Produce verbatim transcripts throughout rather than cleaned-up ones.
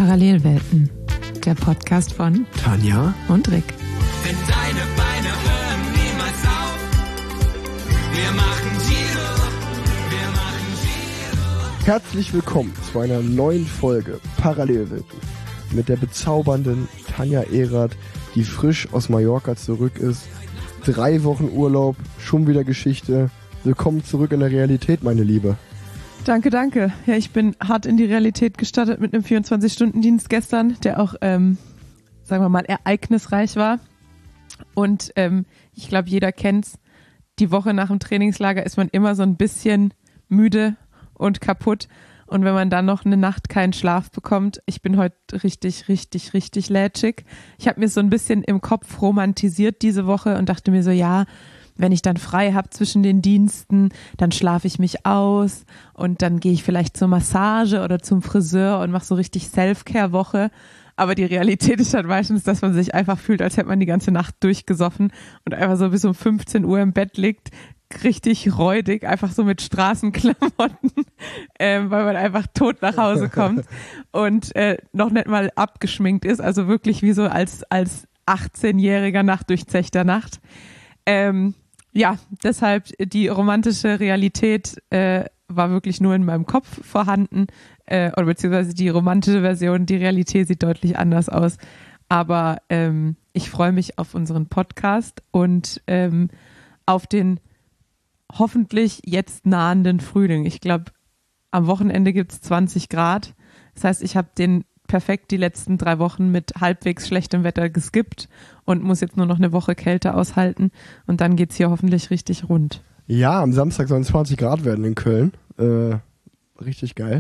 Parallelwelten, der Podcast von Tanja und Rick. Denn deine Beine hören niemals auf. Wir machen Giro, wir machen Giro. Herzlich willkommen zu einer neuen Folge Parallelwelten mit der bezaubernden Tanja Erath, die frisch aus Mallorca zurück ist. Drei Wochen Urlaub, schon wieder Geschichte. Willkommen zurück in der Realität, meine Liebe. Danke, danke. Ja, ich bin hart in die Realität gestartet mit einem vierundzwanzig-Stunden-Dienst gestern, der auch, ähm, sagen wir mal, ereignisreich war. Und ähm, ich glaube, jeder kennt's. Die Woche nach dem Trainingslager ist man immer so ein bisschen müde und kaputt. Und wenn man dann noch eine Nacht keinen Schlaf bekommt, ich bin heute richtig, richtig, richtig lätschig. Ich habe mir so ein bisschen im Kopf romantisiert diese Woche und dachte mir so, ja, wenn ich dann frei habe zwischen den Diensten, dann schlafe ich mich aus und dann gehe ich vielleicht zur Massage oder zum Friseur und mache so richtig Self-Care-Woche. Aber die Realität ist halt meistens, dass man sich einfach fühlt, als hätte man die ganze Nacht durchgesoffen und einfach so bis um fünfzehn Uhr im Bett liegt, richtig räudig, einfach so mit Straßenklamotten, ähm, weil man einfach tot nach Hause kommt und äh, noch nicht mal abgeschminkt ist, also wirklich wie so als, als achtzehnjähriger Nachtdurchzechter Nacht. Ähm, ja, deshalb die romantische Realität äh, war wirklich nur in meinem Kopf vorhanden, äh, oder beziehungsweise die romantische Version, die Realität sieht deutlich anders aus. Aber ähm, ich freue mich auf unseren Podcast und ähm, auf den hoffentlich jetzt nahenden Frühling. Ich glaube, am Wochenende gibt es zwanzig Grad. Das heißt, ich habe den perfekt die letzten drei Wochen mit halbwegs schlechtem Wetter geskippt und muss jetzt nur noch eine Woche Kälte aushalten und dann geht's hier hoffentlich richtig rund. Ja, am Samstag sollen es zwanzig Grad werden in Köln. Äh, richtig geil.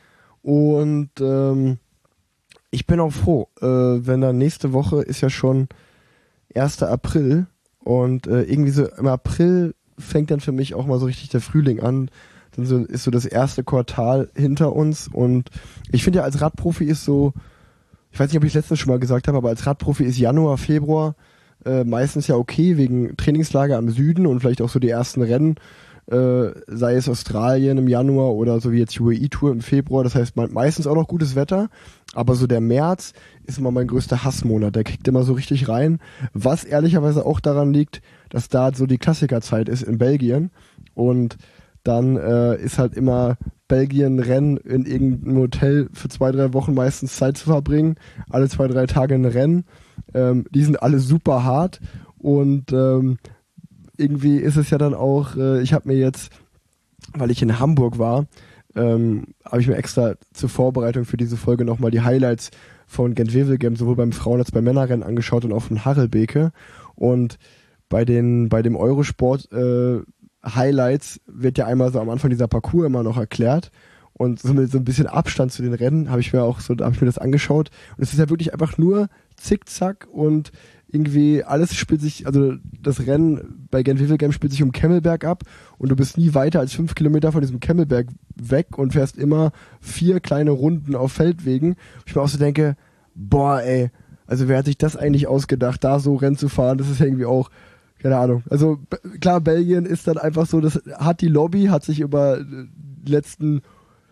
Und ähm, ich bin auch froh, äh, wenn dann nächste Woche ist ja schon erster April und äh, irgendwie so im April fängt dann für mich auch mal so richtig der Frühling an. Dann so, ist so das erste Quartal hinter uns und ich finde ja als Radprofi ist so, ich weiß nicht, ob ich es letztens schon mal gesagt habe, aber als Radprofi ist Januar, Februar äh, meistens ja okay, wegen Trainingslager am Süden und vielleicht auch so die ersten Rennen, äh, sei es Australien im Januar oder so wie jetzt U A E-Tour im Februar, das heißt meistens auch noch gutes Wetter, aber so der März ist immer mein größter Hassmonat, der kickt immer so richtig rein, was ehrlicherweise auch daran liegt, dass da so die Klassikerzeit ist in Belgien und dann äh, ist halt immer Belgien-Rennen in irgendeinem Hotel für zwei, drei Wochen meistens Zeit zu verbringen. Alle zwei, drei Tage ein Rennen. Ähm, die sind alle super hart und ähm, irgendwie ist es ja dann auch, äh, ich habe mir jetzt, weil ich in Hamburg war, ähm, habe ich mir extra zur Vorbereitung für diese Folge nochmal die Highlights von Gent-Wevelgem sowohl beim Frauen- als auch beim Männerrennen angeschaut und auch von Harelbeke. Und bei den bei dem Eurosport äh, Highlights wird ja einmal so am Anfang dieser Parcours immer noch erklärt und so mit so ein bisschen Abstand zu den Rennen habe ich mir auch so, habe ich mir das angeschaut und es ist ja wirklich einfach nur Zickzack und irgendwie alles spielt sich, also das Rennen bei Gent-Wevelgem spielt sich um Kemmelberg ab und du bist nie weiter als fünf Kilometer von diesem Kemmelberg weg und fährst immer vier kleine Runden auf Feldwegen. Ich mir auch so denke, boah ey, also wer hat sich das eigentlich ausgedacht, da so Rennen zu fahren, das ist ja irgendwie auch keine Ahnung. Also b- klar, Belgien ist dann einfach so, das hat die Lobby, hat sich über die letzten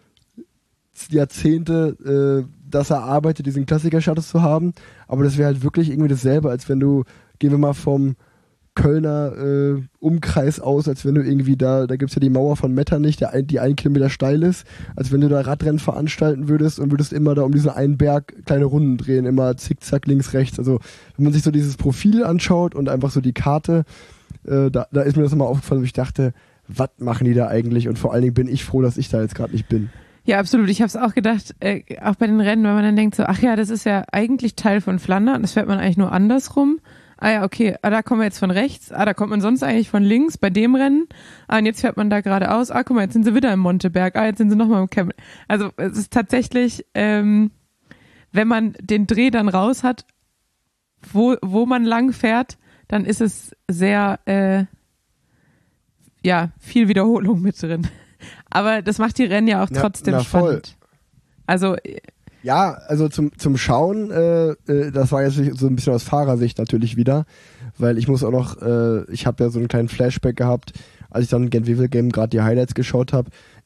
Jahrzehnte äh, das erarbeitet, diesen Klassiker-Status zu haben. Aber das wäre halt wirklich irgendwie dasselbe, als wenn du, gehen wir mal vom Kölner äh, Umkreis aus, als wenn du irgendwie da, da gibt's ja die Mauer von Metternich, der ein, die ein Kilometer steil ist, als wenn du da Radrennen veranstalten würdest und würdest immer da um diesen einen Berg kleine Runden drehen, immer zickzack links, rechts. Also wenn man sich so dieses Profil anschaut und einfach so die Karte, äh, da, da ist mir das immer aufgefallen, wo ich dachte, was machen die da eigentlich? Und vor allen Dingen bin ich froh, dass ich da jetzt gerade nicht bin. Ja, absolut. Ich habe es auch gedacht, äh, auch bei den Rennen, wenn man dann denkt so, ach ja, das ist ja eigentlich Teil von Flandern, das fährt man eigentlich nur andersrum. Ah ja, okay, ah, da kommen wir jetzt von rechts, ah, da kommt man sonst eigentlich von links bei dem Rennen, ah, und jetzt fährt man da geradeaus, ah, guck mal, jetzt sind sie wieder im Monteberg, ah, jetzt sind sie nochmal im Camp. Also es ist tatsächlich, ähm, wenn man den Dreh dann raus hat, wo, wo man lang fährt, dann ist es sehr, äh, ja, viel Wiederholung mit drin. Aber das macht die Rennen ja auch trotzdem na, na, spannend. Also ja, also zum zum Schauen, äh, äh, das war jetzt so ein bisschen aus Fahrersicht natürlich wieder, weil ich muss auch noch, äh, ich habe ja so einen kleinen Flashback gehabt, als ich dann Gent-Wevelgem gerade die Highlights geschaut habe.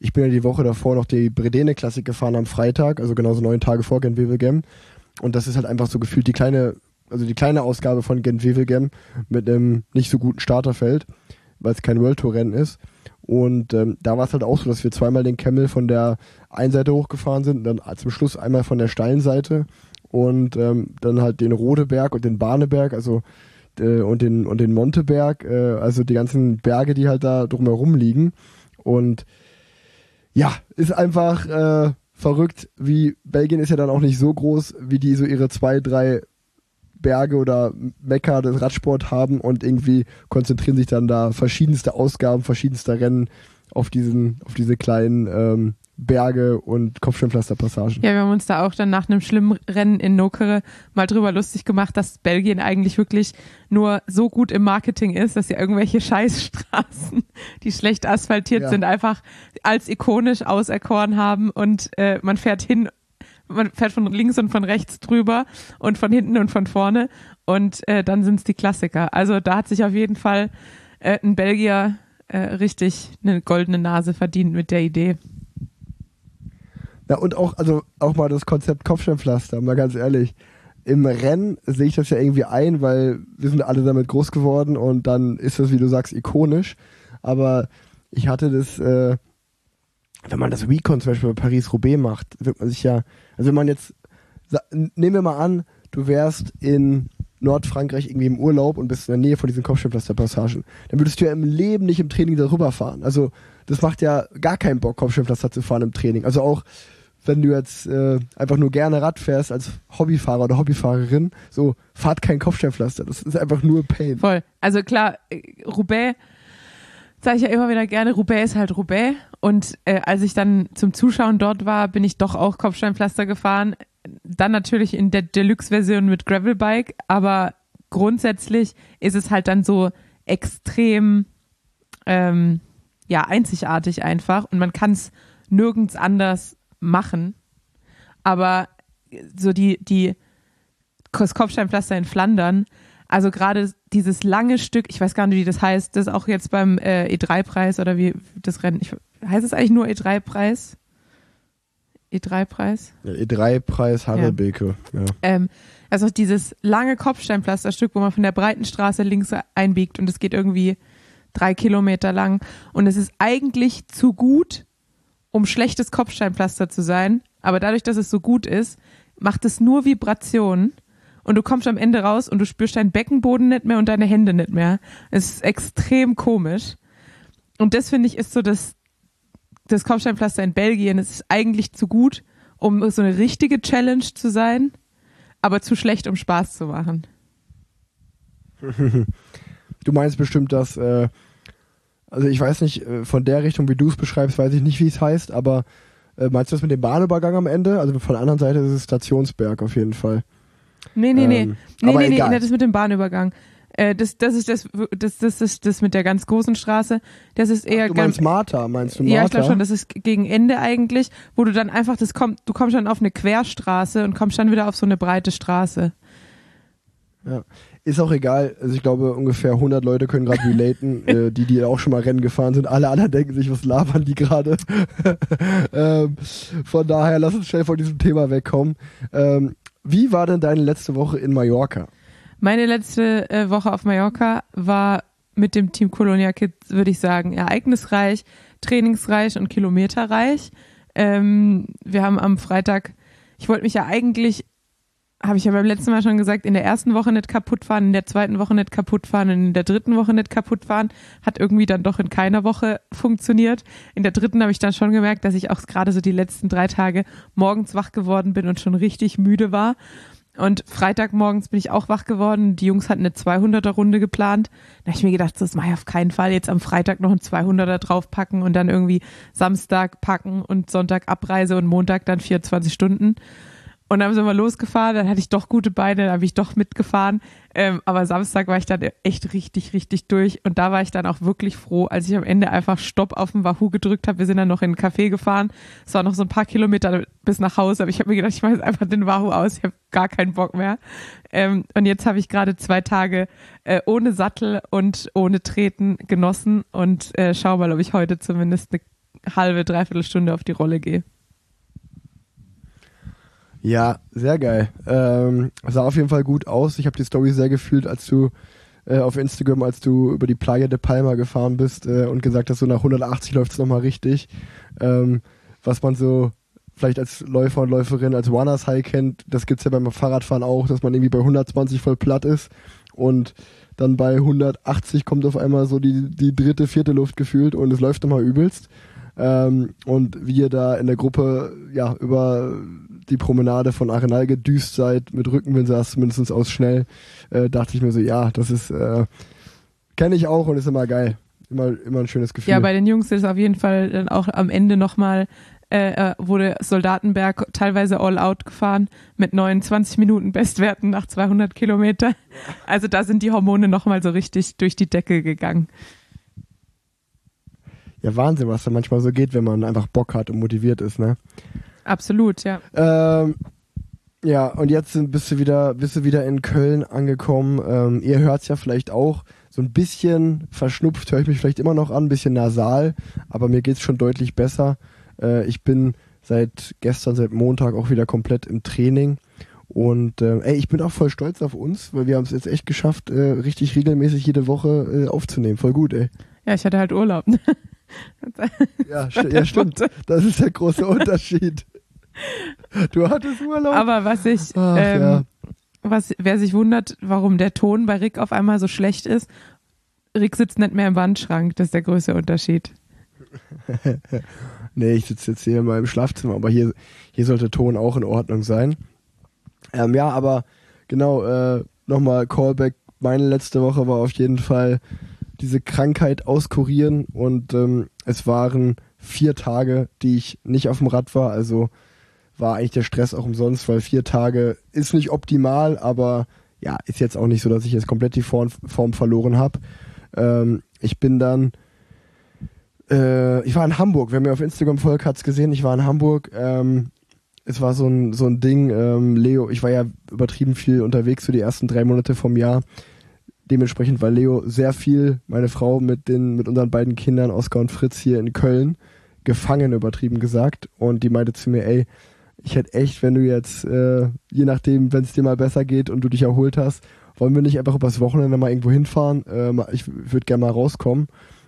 ich bin ja die Woche davor noch die Bredene Classic gefahren am Freitag, also genauso neun Tage vor Gent-Wevelgem. Und das ist halt einfach so gefühlt die kleine, also die kleine Ausgabe von Gent-Wevelgem mit einem nicht so guten Starterfeld, weil es kein World Tour Rennen ist. Und ähm, da war es halt auch so, dass wir zweimal den Camel von der einen Seite hochgefahren sind und dann zum Schluss einmal von der steilen Seite und ähm, dann halt den Rodeberg und den Barneberg, also äh, und den und den Monteberg, äh, also die ganzen Berge, die halt da drumherum liegen. Und ja, ist einfach äh, verrückt, wie Belgien ist ja dann auch nicht so groß, wie die so ihre zwei, drei Berge oder Mekka des Radsport haben und irgendwie konzentrieren sich dann da verschiedenste Ausgaben, verschiedenster Rennen auf diesen, auf diese kleinen ähm, Berge und Kopfsteinpflasterpassagen. Ja, wir haben uns da auch dann nach einem schlimmen Rennen in Nokere mal drüber lustig gemacht, dass Belgien eigentlich wirklich nur so gut im Marketing ist, dass sie irgendwelche Scheißstraßen, die schlecht asphaltiert ja. sind, einfach als ikonisch auserkoren haben und äh, man fährt hin man fährt von links und von rechts drüber und von hinten und von vorne und äh, dann sind es die Klassiker. Also da hat sich auf jeden Fall äh, ein Belgier äh, richtig eine goldene Nase verdient mit der Idee. Ja, und auch, also auch mal das Konzept Kopfsteinpflaster, mal ganz ehrlich. Im Rennen sehe ich das ja irgendwie ein, weil wir sind alle damit groß geworden und dann ist das, wie du sagst, ikonisch. Aber ich hatte das, äh, wenn man das Recon zum Beispiel bei Paris-Roubaix macht, wird man sich ja, also wenn man jetzt, nehmen wir mal an, du wärst in Nordfrankreich irgendwie im Urlaub und bist in der Nähe von diesen Kopfsteinpflasterpassagen, dann würdest du ja im Leben nicht im Training darüber fahren. Also das macht ja gar keinen Bock, Kopfsteinpflaster zu fahren im Training. Also auch wenn du jetzt äh, einfach nur gerne Rad fährst als Hobbyfahrer oder Hobbyfahrerin, so fahrt kein Kopfsteinpflaster. Das ist einfach nur Pain. Voll. Also klar, Roubaix sage ich ja immer wieder gerne, Roubaix ist halt Roubaix. Und äh, als ich dann zum Zuschauen dort war, bin ich doch auch Kopfsteinpflaster gefahren. Dann natürlich in der Deluxe-Version mit Gravelbike, aber grundsätzlich ist es halt dann so extrem ähm, ja, einzigartig einfach und man kann es nirgends anders machen. Aber so die, die das Kopfsteinpflaster in Flandern, also gerade dieses lange Stück, ich weiß gar nicht, wie das heißt, das ist auch jetzt beim äh, E drei Preis oder wie das Rennen, ich, heißt es eigentlich nur E drei Preis? E drei Preis? Ja, E drei Preis Harelbeke, ja. ja. Ähm, also dieses lange Kopfsteinpflasterstück, wo man von der breiten Straße links einbiegt und es geht irgendwie drei Kilometer lang und es ist eigentlich zu gut, um schlechtes Kopfsteinpflaster zu sein, aber dadurch, dass es so gut ist, macht es nur Vibrationen. Und du kommst am Ende raus und du spürst deinen Beckenboden nicht mehr und deine Hände nicht mehr. Es ist extrem komisch. Und das, finde ich, ist so das, das Kopfsteinpflaster in Belgien. Es ist eigentlich zu gut, um so eine richtige Challenge zu sein, aber zu schlecht, um Spaß zu machen. Du meinst bestimmt, dass, äh, also ich weiß nicht, äh, von der Richtung, wie du es beschreibst, weiß ich nicht, wie es heißt, aber äh, meinst du das mit dem Bahnübergang am Ende? Also von der anderen Seite ist es Stationsberg auf jeden Fall. Nee, nee, nee. Ähm, nee, aber nee, egal. nee, das mit dem Bahnübergang. Äh, das, das ist das, das, das ist das mit der ganz großen Straße. Das ist eher Ach, du ganz. meinst Martha, meinst du Martha? Ja, ich glaube schon, das ist gegen Ende eigentlich, wo du dann einfach, das kommt, du kommst dann auf eine Querstraße und kommst dann wieder auf so eine breite Straße. Ja. Ist auch egal, also ich glaube ungefähr hundert Leute können gerade relaten, äh, die, die auch schon mal Rennen gefahren sind. Alle anderen denken sich, was labern die gerade? ähm, von daher, lass uns schnell von diesem Thema wegkommen. Ähm, wie war denn deine letzte Woche in Mallorca? Meine letzte äh, Woche auf Mallorca war mit dem Team Colonia Kids, würde ich sagen, ereignisreich, trainingsreich und kilometerreich. Ähm, wir haben am Freitag, ich wollte mich ja eigentlich, habe ich ja beim letzten Mal schon gesagt, in der ersten Woche nicht kaputt fahren, in der zweiten Woche nicht kaputt fahren und in der dritten Woche nicht kaputt fahren. Hat irgendwie dann doch in keiner Woche funktioniert. In der dritten habe ich dann schon gemerkt, dass ich auch gerade so die letzten drei Tage morgens wach geworden bin und schon richtig müde war. Und Freitagmorgens bin ich auch wach geworden. Die Jungs hatten eine zweihunderter-Runde geplant. Da habe ich mir gedacht, das mache ich auf keinen Fall. Jetzt am Freitag noch einen zweihunderter draufpacken und dann irgendwie Samstag packen und Sonntag Abreise und Montag dann vierundzwanzig Stunden. Und dann sind wir losgefahren, dann hatte ich doch gute Beine, dann habe ich doch mitgefahren. Ähm, aber Samstag war ich dann echt richtig, richtig durch. Und da war ich dann auch wirklich froh, als ich am Ende einfach Stopp auf den Wahoo gedrückt habe. Wir sind dann noch in einen Café gefahren. Es war noch so ein paar Kilometer bis nach Hause. Aber ich habe mir gedacht, ich mache jetzt einfach den Wahoo aus. Ich habe gar keinen Bock mehr. Ähm, und jetzt habe ich gerade zwei Tage äh, ohne Sattel und ohne Treten genossen. Und äh, schau mal, ob ich heute zumindest eine halbe, dreiviertel Stunde auf die Rolle gehe. Ja, sehr geil. Ähm, sah auf jeden Fall gut aus. Ich habe die Story sehr gefühlt, als du äh, auf Instagram, als du über die Playa de Palma gefahren bist äh, und gesagt hast, so nach hundertachtzig läuft es nochmal richtig. Ähm, was man so vielleicht als Läufer und Läuferin als Runners High kennt, das gibt's ja beim Fahrradfahren auch, dass man irgendwie bei hundertzwanzig voll platt ist und dann bei hundertachtzig kommt auf einmal so die, die dritte, vierte Luft gefühlt und es läuft nochmal übelst. Ähm, und wie ihr da in der Gruppe ja über die Promenade von Arenal gedüst seid, mit Rückenwind saß, zumindest aus schnell, äh, dachte ich mir so, ja, das ist, äh, kenne ich auch und ist immer geil. Immer, immer ein schönes Gefühl. Ja, bei den Jungs ist auf jeden Fall dann auch am Ende nochmal, äh, wurde Soldatenberg teilweise all out gefahren mit neunundzwanzig Minuten Bestwerten nach zweihundert Kilometer. Also da sind die Hormone nochmal so richtig durch die Decke gegangen. Ja, Wahnsinn, was da manchmal so geht, wenn man einfach Bock hat und motiviert ist, ne? Absolut, ja. Ähm, ja, und jetzt sind, bist du wieder, bist du wieder in Köln angekommen. Ähm, ihr hört's ja vielleicht auch, so ein bisschen verschnupft höre ich mich vielleicht immer noch an, ein bisschen nasal, aber mir geht's schon deutlich besser. Äh, ich bin seit gestern, seit Montag auch wieder komplett im Training. Und äh, ey, ich bin auch voll stolz auf uns, weil wir haben es jetzt echt geschafft, äh, richtig regelmäßig jede Woche äh, aufzunehmen. Voll gut, ey. Ja, ich hatte halt Urlaub. Ja, st- ja, stimmt. Das ist der große Unterschied. Du hattest Urlaub. Aber was ich, Ach, ähm, ja. was, wer sich wundert, warum der Ton bei Rick auf einmal so schlecht ist, Rick sitzt nicht mehr im Wandschrank, das ist der größte Unterschied. Nee, ich sitze jetzt hier in meinem Schlafzimmer, aber hier, hier sollte Ton auch in Ordnung sein. Ähm, ja, aber genau, äh, nochmal Callback, meine letzte Woche war auf jeden Fall diese Krankheit auskurieren und ähm, es waren vier Tage, die ich nicht auf dem Rad war, also war eigentlich der Stress auch umsonst, weil vier Tage ist nicht optimal, aber ja, ist jetzt auch nicht so, dass ich jetzt komplett die Form, Form verloren habe. Ähm, ich bin dann, äh, ich war in Hamburg, wer mir auf Instagram folgt, hat's gesehen, ich war in Hamburg, ähm, es war so ein, so ein Ding, ähm, Leo, ich war ja übertrieben viel unterwegs für die ersten drei Monate vom Jahr. Dementsprechend war Leo sehr viel, meine Frau mit den mit unseren beiden Kindern, Oskar und Fritz, hier in Köln gefangen, übertrieben gesagt. Und die meinte zu mir, ey, ich hätte echt, wenn du jetzt, äh, je nachdem, wenn es dir mal besser geht und du dich erholt hast, wollen wir nicht einfach übers Wochenende mal irgendwo hinfahren? Ähm, ich würde gerne mal rauskommen.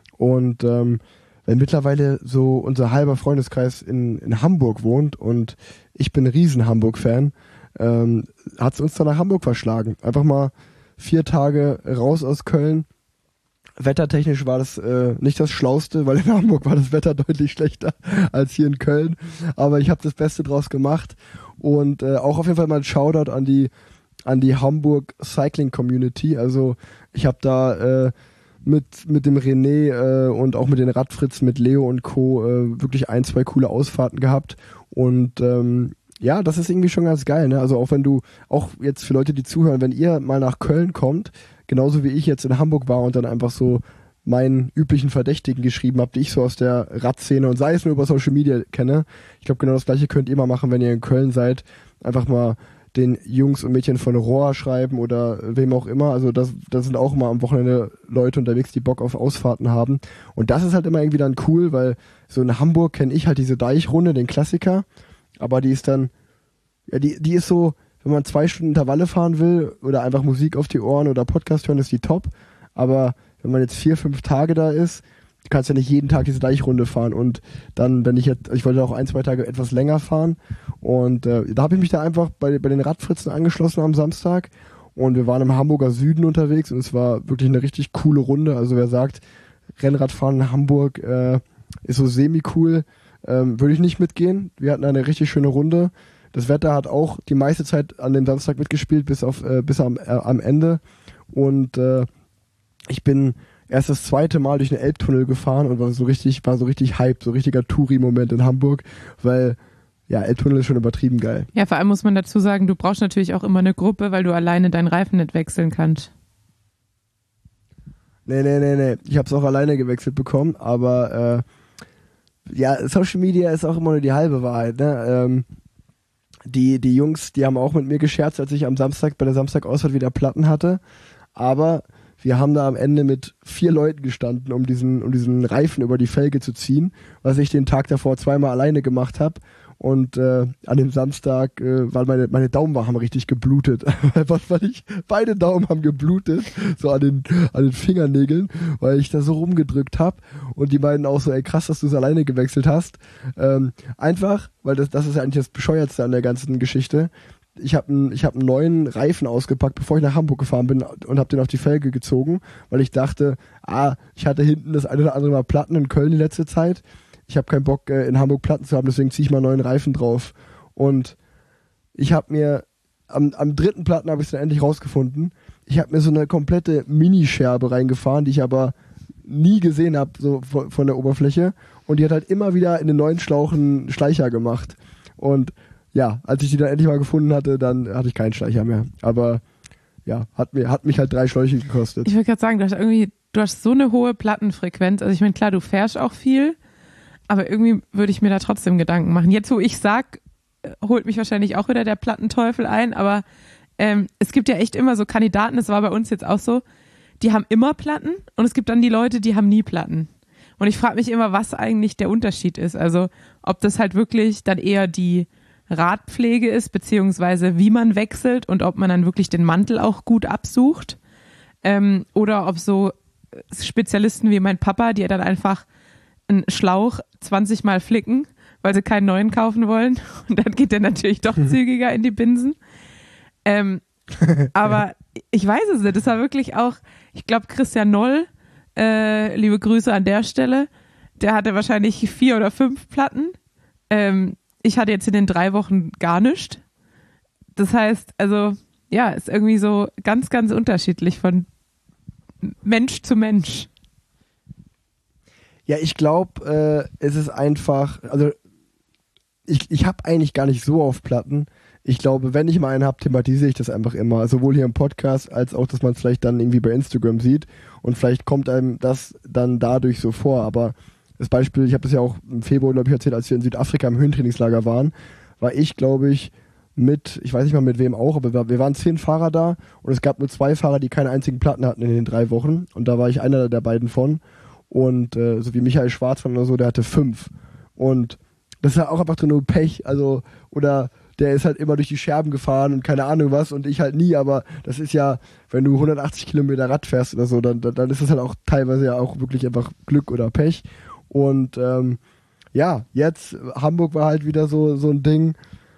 Und ähm, weil mittlerweile so unser halber Freundeskreis in, in Hamburg wohnt und ich bin ein riesen Hamburg-Fan, ähm, hat es uns dann nach Hamburg verschlagen. Einfach mal vier Tage raus aus Köln. Wettertechnisch war das äh, nicht das Schlauste, weil in Hamburg war das Wetter deutlich schlechter als hier in Köln. Aber ich habe das Beste draus gemacht. Und äh, auch auf jeden Fall mal ein Shoutout an die an die Hamburg Cycling Community. Also ich habe da äh, mit mit dem René äh, und auch mit den Radfritzen, mit Leo und Co. Äh, wirklich ein, zwei coole Ausfahrten gehabt. Und ähm, ja, das ist irgendwie schon ganz geil, ne? Also auch wenn du, auch jetzt für Leute, die zuhören, wenn ihr mal nach Köln kommt, genauso wie ich jetzt in Hamburg war und dann einfach so meinen üblichen Verdächtigen geschrieben habe, die ich so aus der Radszene und sei es nur über Social Media kenne. Ich glaube, genau das gleiche könnt ihr mal machen, wenn ihr in Köln seid. Einfach mal den Jungs und Mädchen von Rohr schreiben oder wem auch immer. Also das, das sind auch immer am Wochenende Leute unterwegs, die Bock auf Ausfahrten haben. Und das ist halt immer irgendwie dann cool, weil so in Hamburg kenne ich halt diese Deichrunde, den Klassiker. Aber die ist dann, ja, die, die ist so, wenn man zwei Stunden Intervalle fahren will oder einfach Musik auf die Ohren oder Podcast hören, ist die top. Aber wenn man jetzt vier, fünf Tage da ist, kannst du ja nicht jeden Tag diese Deichrunde fahren. Und dann, wenn ich jetzt, ich wollte auch ein, zwei Tage etwas länger fahren. Und äh, da habe ich mich da einfach bei, bei den Radfritzen angeschlossen am Samstag. Und wir waren im Hamburger Süden unterwegs und es war wirklich eine richtig coole Runde. Also wer sagt, Rennradfahren in Hamburg äh, ist so semi-cool, Ähm, würde ich nicht mitgehen. Wir hatten eine richtig schöne Runde. Das Wetter hat auch die meiste Zeit an dem Samstag mitgespielt, bis auf äh, bis am, äh, am Ende. Und äh, ich bin erst das zweite Mal durch den Elbtunnel gefahren und war so richtig, war so richtig Hype, so richtiger Touri-Moment in Hamburg, weil ja, Elbtunnel ist schon übertrieben geil. Ja, vor allem muss man dazu sagen, du brauchst natürlich auch immer eine Gruppe, weil du alleine deinen Reifen nicht wechseln kannst. Nee, nee, nee, nee. Ich habe es auch alleine gewechselt bekommen, aber äh, ja, Social Media ist auch immer nur die halbe Wahrheit, ne? Ähm, die, die Jungs, die haben auch mit mir gescherzt, als ich am Samstag bei der Samstagausfahrt wieder Platten hatte. Aber wir haben da am Ende mit vier Leuten gestanden, um diesen, um diesen Reifen über die Felge zu ziehen, was ich den Tag davor zweimal alleine gemacht habe. Und äh, an dem Samstag, äh, weil meine, meine Daumen haben richtig geblutet. Was weil ich, beide Daumen haben geblutet, so an den, an den Fingernägeln, weil ich da so rumgedrückt habe. Und die meinen auch so, ey krass, dass du es alleine gewechselt hast. Ähm, einfach, weil das, das ist ja eigentlich das Bescheuertste an der ganzen Geschichte. Ich habe einen, ich hab einen neuen Reifen ausgepackt, bevor ich nach Hamburg gefahren bin und habe den auf die Felge gezogen, weil ich dachte, ah, ich hatte hinten das eine oder andere Mal Platten in Köln die letzte Zeit. Ich habe keinen Bock, äh, in Hamburg Platten zu haben, deswegen ziehe ich mal einen neuen Reifen drauf. Und ich habe mir, am, am dritten Platten habe ich es dann endlich rausgefunden, ich habe mir so eine komplette Minischerbe reingefahren, die ich aber nie gesehen habe, so von, von der Oberfläche. Und die hat halt immer wieder in den neuen Schlauch einen Schleicher gemacht. Und ja, als ich die dann endlich mal gefunden hatte, dann hatte ich keinen Schleicher mehr. Aber ja, hat, mir, hat mich halt drei Schläuche gekostet. Ich würde gerade sagen, du hast irgendwie, du hast so eine hohe Plattenfrequenz. Also ich meine, klar, du fährst auch viel. Aber irgendwie würde ich mir da trotzdem Gedanken machen. Jetzt, wo ich sag, holt mich wahrscheinlich auch wieder der Plattenteufel ein, aber ähm, es gibt ja echt immer so Kandidaten, das war bei uns jetzt auch so, die haben immer Platten und es gibt dann die Leute, die haben nie Platten. Und ich frage mich immer, was eigentlich der Unterschied ist. Also ob das halt wirklich dann eher die Radpflege ist, beziehungsweise wie man wechselt und ob man dann wirklich den Mantel auch gut absucht. Ähm, oder ob so Spezialisten wie mein Papa, die dann einfach einen Schlauch zwanzig Mal flicken, weil sie keinen neuen kaufen wollen. Und dann geht der natürlich doch zügiger in die Binsen. Ähm, aber ich weiß es nicht. Das war wirklich auch, ich glaube, Christian Noll, äh, liebe Grüße an der Stelle, der hatte wahrscheinlich vier oder fünf Platten. Ähm, ich hatte jetzt in den drei Wochen gar nichts. Das heißt, also, ja, ist irgendwie so ganz, ganz unterschiedlich von Mensch zu Mensch. Ja, ich glaube, äh, es ist einfach, also ich, ich habe eigentlich gar nicht so auf Platten. Ich glaube, wenn ich mal einen habe, thematisiere ich das einfach immer. Sowohl hier im Podcast, als auch, dass man es vielleicht dann irgendwie bei Instagram sieht. Und vielleicht kommt einem das dann dadurch so vor. Aber das Beispiel, ich habe das ja auch im Februar, glaube ich, erzählt, als wir in Südafrika im Höhentrainingslager waren, war ich, glaube ich, mit, ich weiß nicht mal mit wem auch, aber wir, wir waren zehn Fahrer da und es gab nur zwei Fahrer, die keine einzigen Platten hatten in den drei Wochen. Und da war ich einer der beiden von. Und äh, so wie Michael Schwarzmann oder so, der hatte fünf. Und das ist ja auch einfach nur Pech. Also, oder der ist halt immer durch die Scherben gefahren und keine Ahnung was und ich halt nie. Aber das ist ja, wenn du hundertachtzig Kilometer Rad fährst oder so, dann, dann, dann ist das halt auch teilweise ja auch wirklich einfach Glück oder Pech. Und ähm, ja, jetzt, Hamburg war halt wieder so, so ein Ding.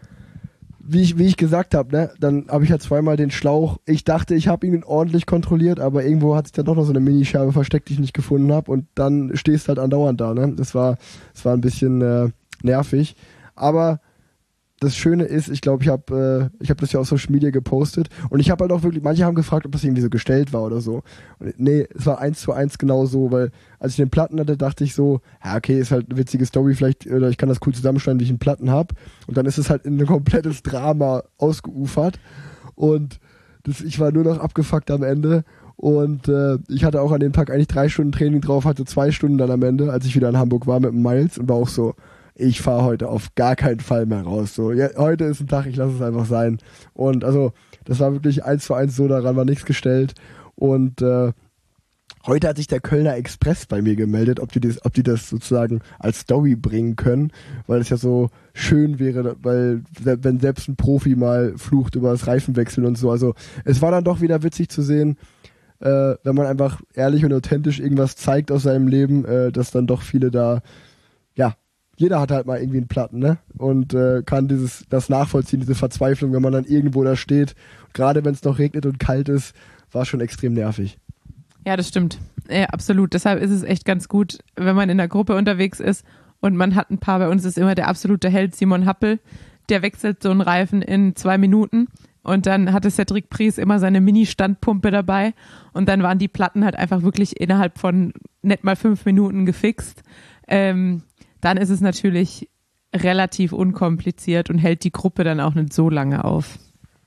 Wie ich, wie ich gesagt habe, ne, dann habe ich ja zweimal den Schlauch. Ich dachte, ich habe ihn ordentlich kontrolliert, aber irgendwo hat sich dann doch noch so eine Minischerbe versteckt, die ich nicht gefunden habe. Und dann stehst du halt andauernd da. Ne? Das war, das war ein bisschen äh, nervig. Aber das Schöne ist, ich glaube, ich habe äh, ich habe das ja auf Social Media gepostet und ich habe halt auch wirklich, manche haben gefragt, ob das irgendwie so gestellt war oder so. Und nee, es war eins zu eins genau so, weil als ich den Platten hatte, dachte ich so, ja okay, ist halt eine witzige Story vielleicht, oder ich kann das cool zusammenschneiden, wie ich einen Platten habe. Und dann ist es halt in ein komplettes Drama ausgeufert und das, ich war nur noch abgefuckt am Ende. Und äh, ich hatte auch an dem Tag eigentlich drei Stunden Training drauf, hatte zwei Stunden dann am Ende, als ich wieder in Hamburg war mit dem Miles und war auch so, ich fahre heute auf gar keinen Fall mehr raus. So, ja, heute ist ein Tag, ich lasse es einfach sein. Und also, das war wirklich eins zu eins so, daran war nichts gestellt. Und äh, heute hat sich der Kölner Express bei mir gemeldet, ob die das, ob die das sozusagen als Story bringen können, weil es ja so schön wäre, weil wenn selbst ein Profi mal flucht über das Reifenwechseln und so. Also es war dann doch wieder witzig zu sehen, äh, wenn man einfach ehrlich und authentisch irgendwas zeigt aus seinem Leben, äh, dass dann doch viele da, ja, jeder hat halt mal irgendwie einen Platten, ne? Und äh, kann dieses das nachvollziehen, diese Verzweiflung, wenn man dann irgendwo da steht. Gerade wenn es noch regnet und kalt ist, war schon extrem nervig. Ja, das stimmt. Ja, absolut. Deshalb ist es echt ganz gut, wenn man in der Gruppe unterwegs ist und man hat ein paar, bei uns ist immer der absolute Held Simon Happel, der wechselt so einen Reifen in zwei Minuten und dann hatte Cedric Pries immer seine Mini-Standpumpe dabei und dann waren die Platten halt einfach wirklich innerhalb von nicht mal fünf Minuten gefixt. Ähm, dann ist es natürlich relativ unkompliziert und hält die Gruppe dann auch nicht so lange auf.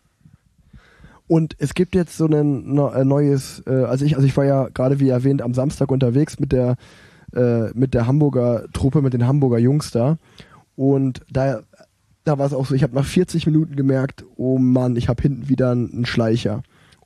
Und es gibt jetzt so ein neues, also ich, also ich war ja gerade wie erwähnt am Samstag unterwegs mit der äh, mit der Hamburger Truppe, mit den Hamburger Jungs da und da da war es auch so, ich habe nach vierzig Minuten gemerkt, oh Mann, ich habe hinten wieder einen Schleicher.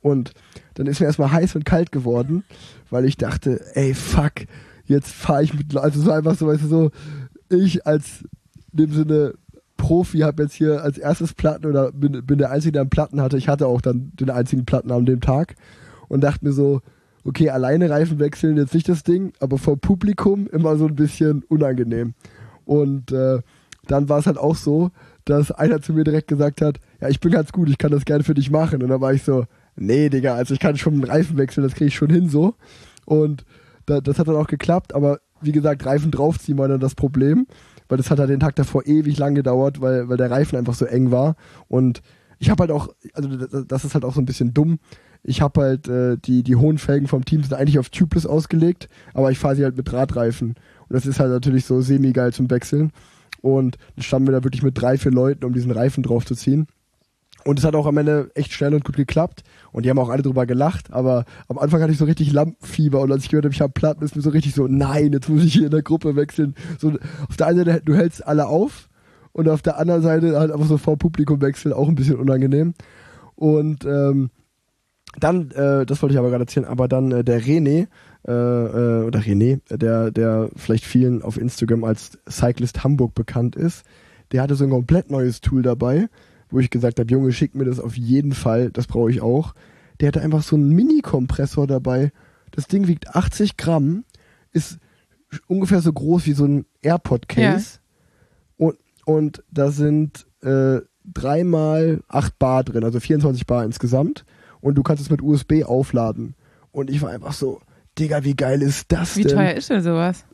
Und dann ist mir erstmal heiß und kalt geworden, weil ich dachte, ey, fuck, jetzt fahre ich mit, also so einfach so, weißt du, so, ich als, in dem Sinne, Profi habe jetzt hier als erstes Platten oder bin, bin der Einzige, der einen Platten hatte. Ich hatte auch dann den einzigen Platten an dem Tag und dachte mir so, okay, alleine Reifen wechseln, jetzt nicht das Ding, aber vor Publikum immer so ein bisschen unangenehm. Und äh, dann war es halt auch so, dass einer zu mir direkt gesagt hat, ja, ich bin ganz gut, ich kann das gerne für dich machen. Und dann war ich so, nee, Digga, also ich kann schon einen Reifen wechseln, das kriege ich schon hin so. Und da, das hat dann auch geklappt, aber wie gesagt, Reifen draufziehen war dann das Problem, weil das hat halt den Tag davor ewig lang gedauert, weil, weil der Reifen einfach so eng war. Und ich habe halt auch, also das ist halt auch so ein bisschen dumm, ich habe halt, äh, die, die hohen Felgen vom Team sind eigentlich auf Tubeless ausgelegt, aber ich fahre sie halt mit Drahtreifen. Und das ist halt natürlich so semi-geil zum Wechseln. Und dann standen wir da wirklich mit drei, vier Leuten, um diesen Reifen draufzuziehen. Und es hat auch am Ende echt schnell und gut geklappt. Und die haben auch alle drüber gelacht. Aber am Anfang hatte ich so richtig Lampenfieber. Und als ich gehört habe, ich habe Platten, ist mir so richtig so, nein, jetzt muss ich hier in der Gruppe wechseln. So, auf der einen Seite, du hältst alle auf. Und auf der anderen Seite halt einfach so vor Publikum wechseln. Auch ein bisschen unangenehm. Und ähm, dann, äh, das wollte ich aber gerade erzählen, aber dann äh, der René, äh, äh, oder René, der, der vielleicht vielen auf Instagram als Cyclist Hamburg bekannt ist, der hatte so ein komplett neues Tool dabei, wo ich gesagt habe, Junge, schick mir das auf jeden Fall, das brauche ich auch. Der hatte einfach so einen Mini-Kompressor dabei. Das Ding wiegt achtzig Gramm, ist ungefähr so groß wie so ein AirPod-Case. Ja. Und, und da sind äh, dreimal acht Bar drin, also vierundzwanzig Bar insgesamt. Und du kannst es mit U S B aufladen. Und ich war einfach so, Digga, wie geil ist das wie denn? Wie teuer ist denn sowas?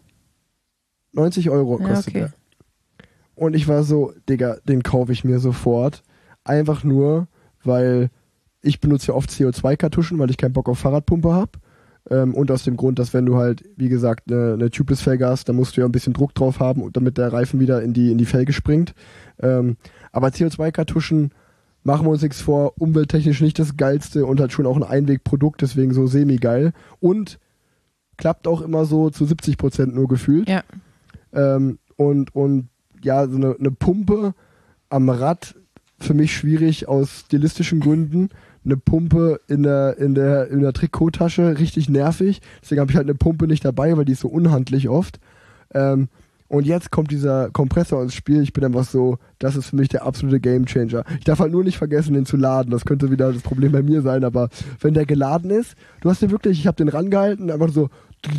neunzig Euro kostet ja, okay. der. Und ich war so, Digga, den kaufe ich mir sofort. Einfach nur, weil ich benutze ja oft C O zwei Kartuschen, weil ich keinen Bock auf Fahrradpumpe habe. Ähm, und aus dem Grund, dass wenn du halt, wie gesagt, eine, eine Tubeless-Felge hast, dann musst du ja ein bisschen Druck drauf haben, damit der Reifen wieder in die, in die Felge springt. Ähm, aber C O zwei Kartuschen, machen wir uns nichts vor, umwelttechnisch nicht das Geilste und halt schon auch ein Einwegprodukt, deswegen so semi-geil. Und klappt auch immer so zu siebzig Prozent nur gefühlt. Ja. Ähm, und, und ja, so eine, eine Pumpe am Rad für mich schwierig aus stilistischen Gründen. Eine Pumpe in der, in der, in der Trikottasche, richtig nervig. Deswegen habe ich halt eine Pumpe nicht dabei, weil die ist so unhandlich oft. Ähm, Und jetzt kommt dieser Kompressor ins Spiel. Ich bin einfach so, das ist für mich der absolute Gamechanger. Ich darf halt nur nicht vergessen, den zu laden. Das könnte wieder das Problem bei mir sein. Aber wenn der geladen ist, du hast den wirklich, ich habe den rangehalten, einfach so,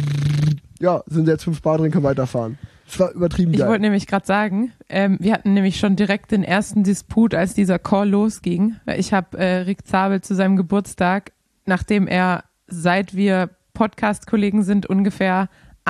ja, sind jetzt fünf Bar drin, können weiterfahren. Das war übertrieben geil. Ich wollte nämlich gerade sagen, ähm, wir hatten nämlich schon direkt den ersten Disput, als dieser Call losging. Ich habe äh, Rick Zabel zu seinem Geburtstag, nachdem er, seit wir Podcast-Kollegen sind, ungefähr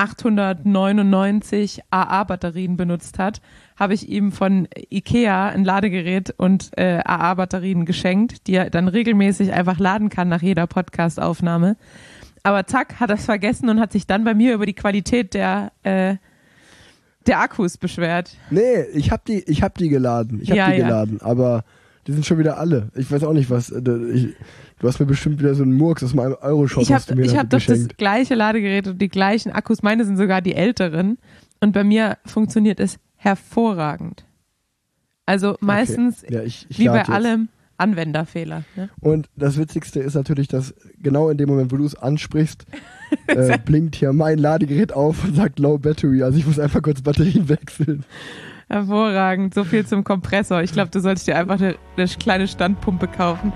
achthundertneunundneunzig A A-Batterien benutzt hat, habe ich ihm von Ikea ein Ladegerät und äh, A A-Batterien geschenkt, die er dann regelmäßig einfach laden kann nach jeder Podcast-Aufnahme. Aber zack, hat er es vergessen und hat sich dann bei mir über die Qualität der äh, der Akkus beschwert. Nee, ich hab die, ich hab die geladen. Ich hab ja, die ja. geladen, aber die sind schon wieder alle. Ich weiß auch nicht, was. Ich, du hast mir bestimmt wieder so einen Murks aus meinem Euro-Shop. Ich habe hab hab doch das gleiche Ladegerät und die gleichen Akkus. Meine sind sogar die älteren. Und bei mir funktioniert es hervorragend. Also meistens, okay. ja, ich, ich wie bei jetzt. allem, Anwenderfehler. Ne? Und das Witzigste ist natürlich, dass genau in dem Moment, wo du es ansprichst, äh, blinkt hier mein Ladegerät auf und sagt Low Battery. Also ich muss einfach kurz Batterien wechseln. Hervorragend. So viel zum Kompressor. Ich glaube, du solltest dir einfach eine, eine kleine Standpumpe kaufen.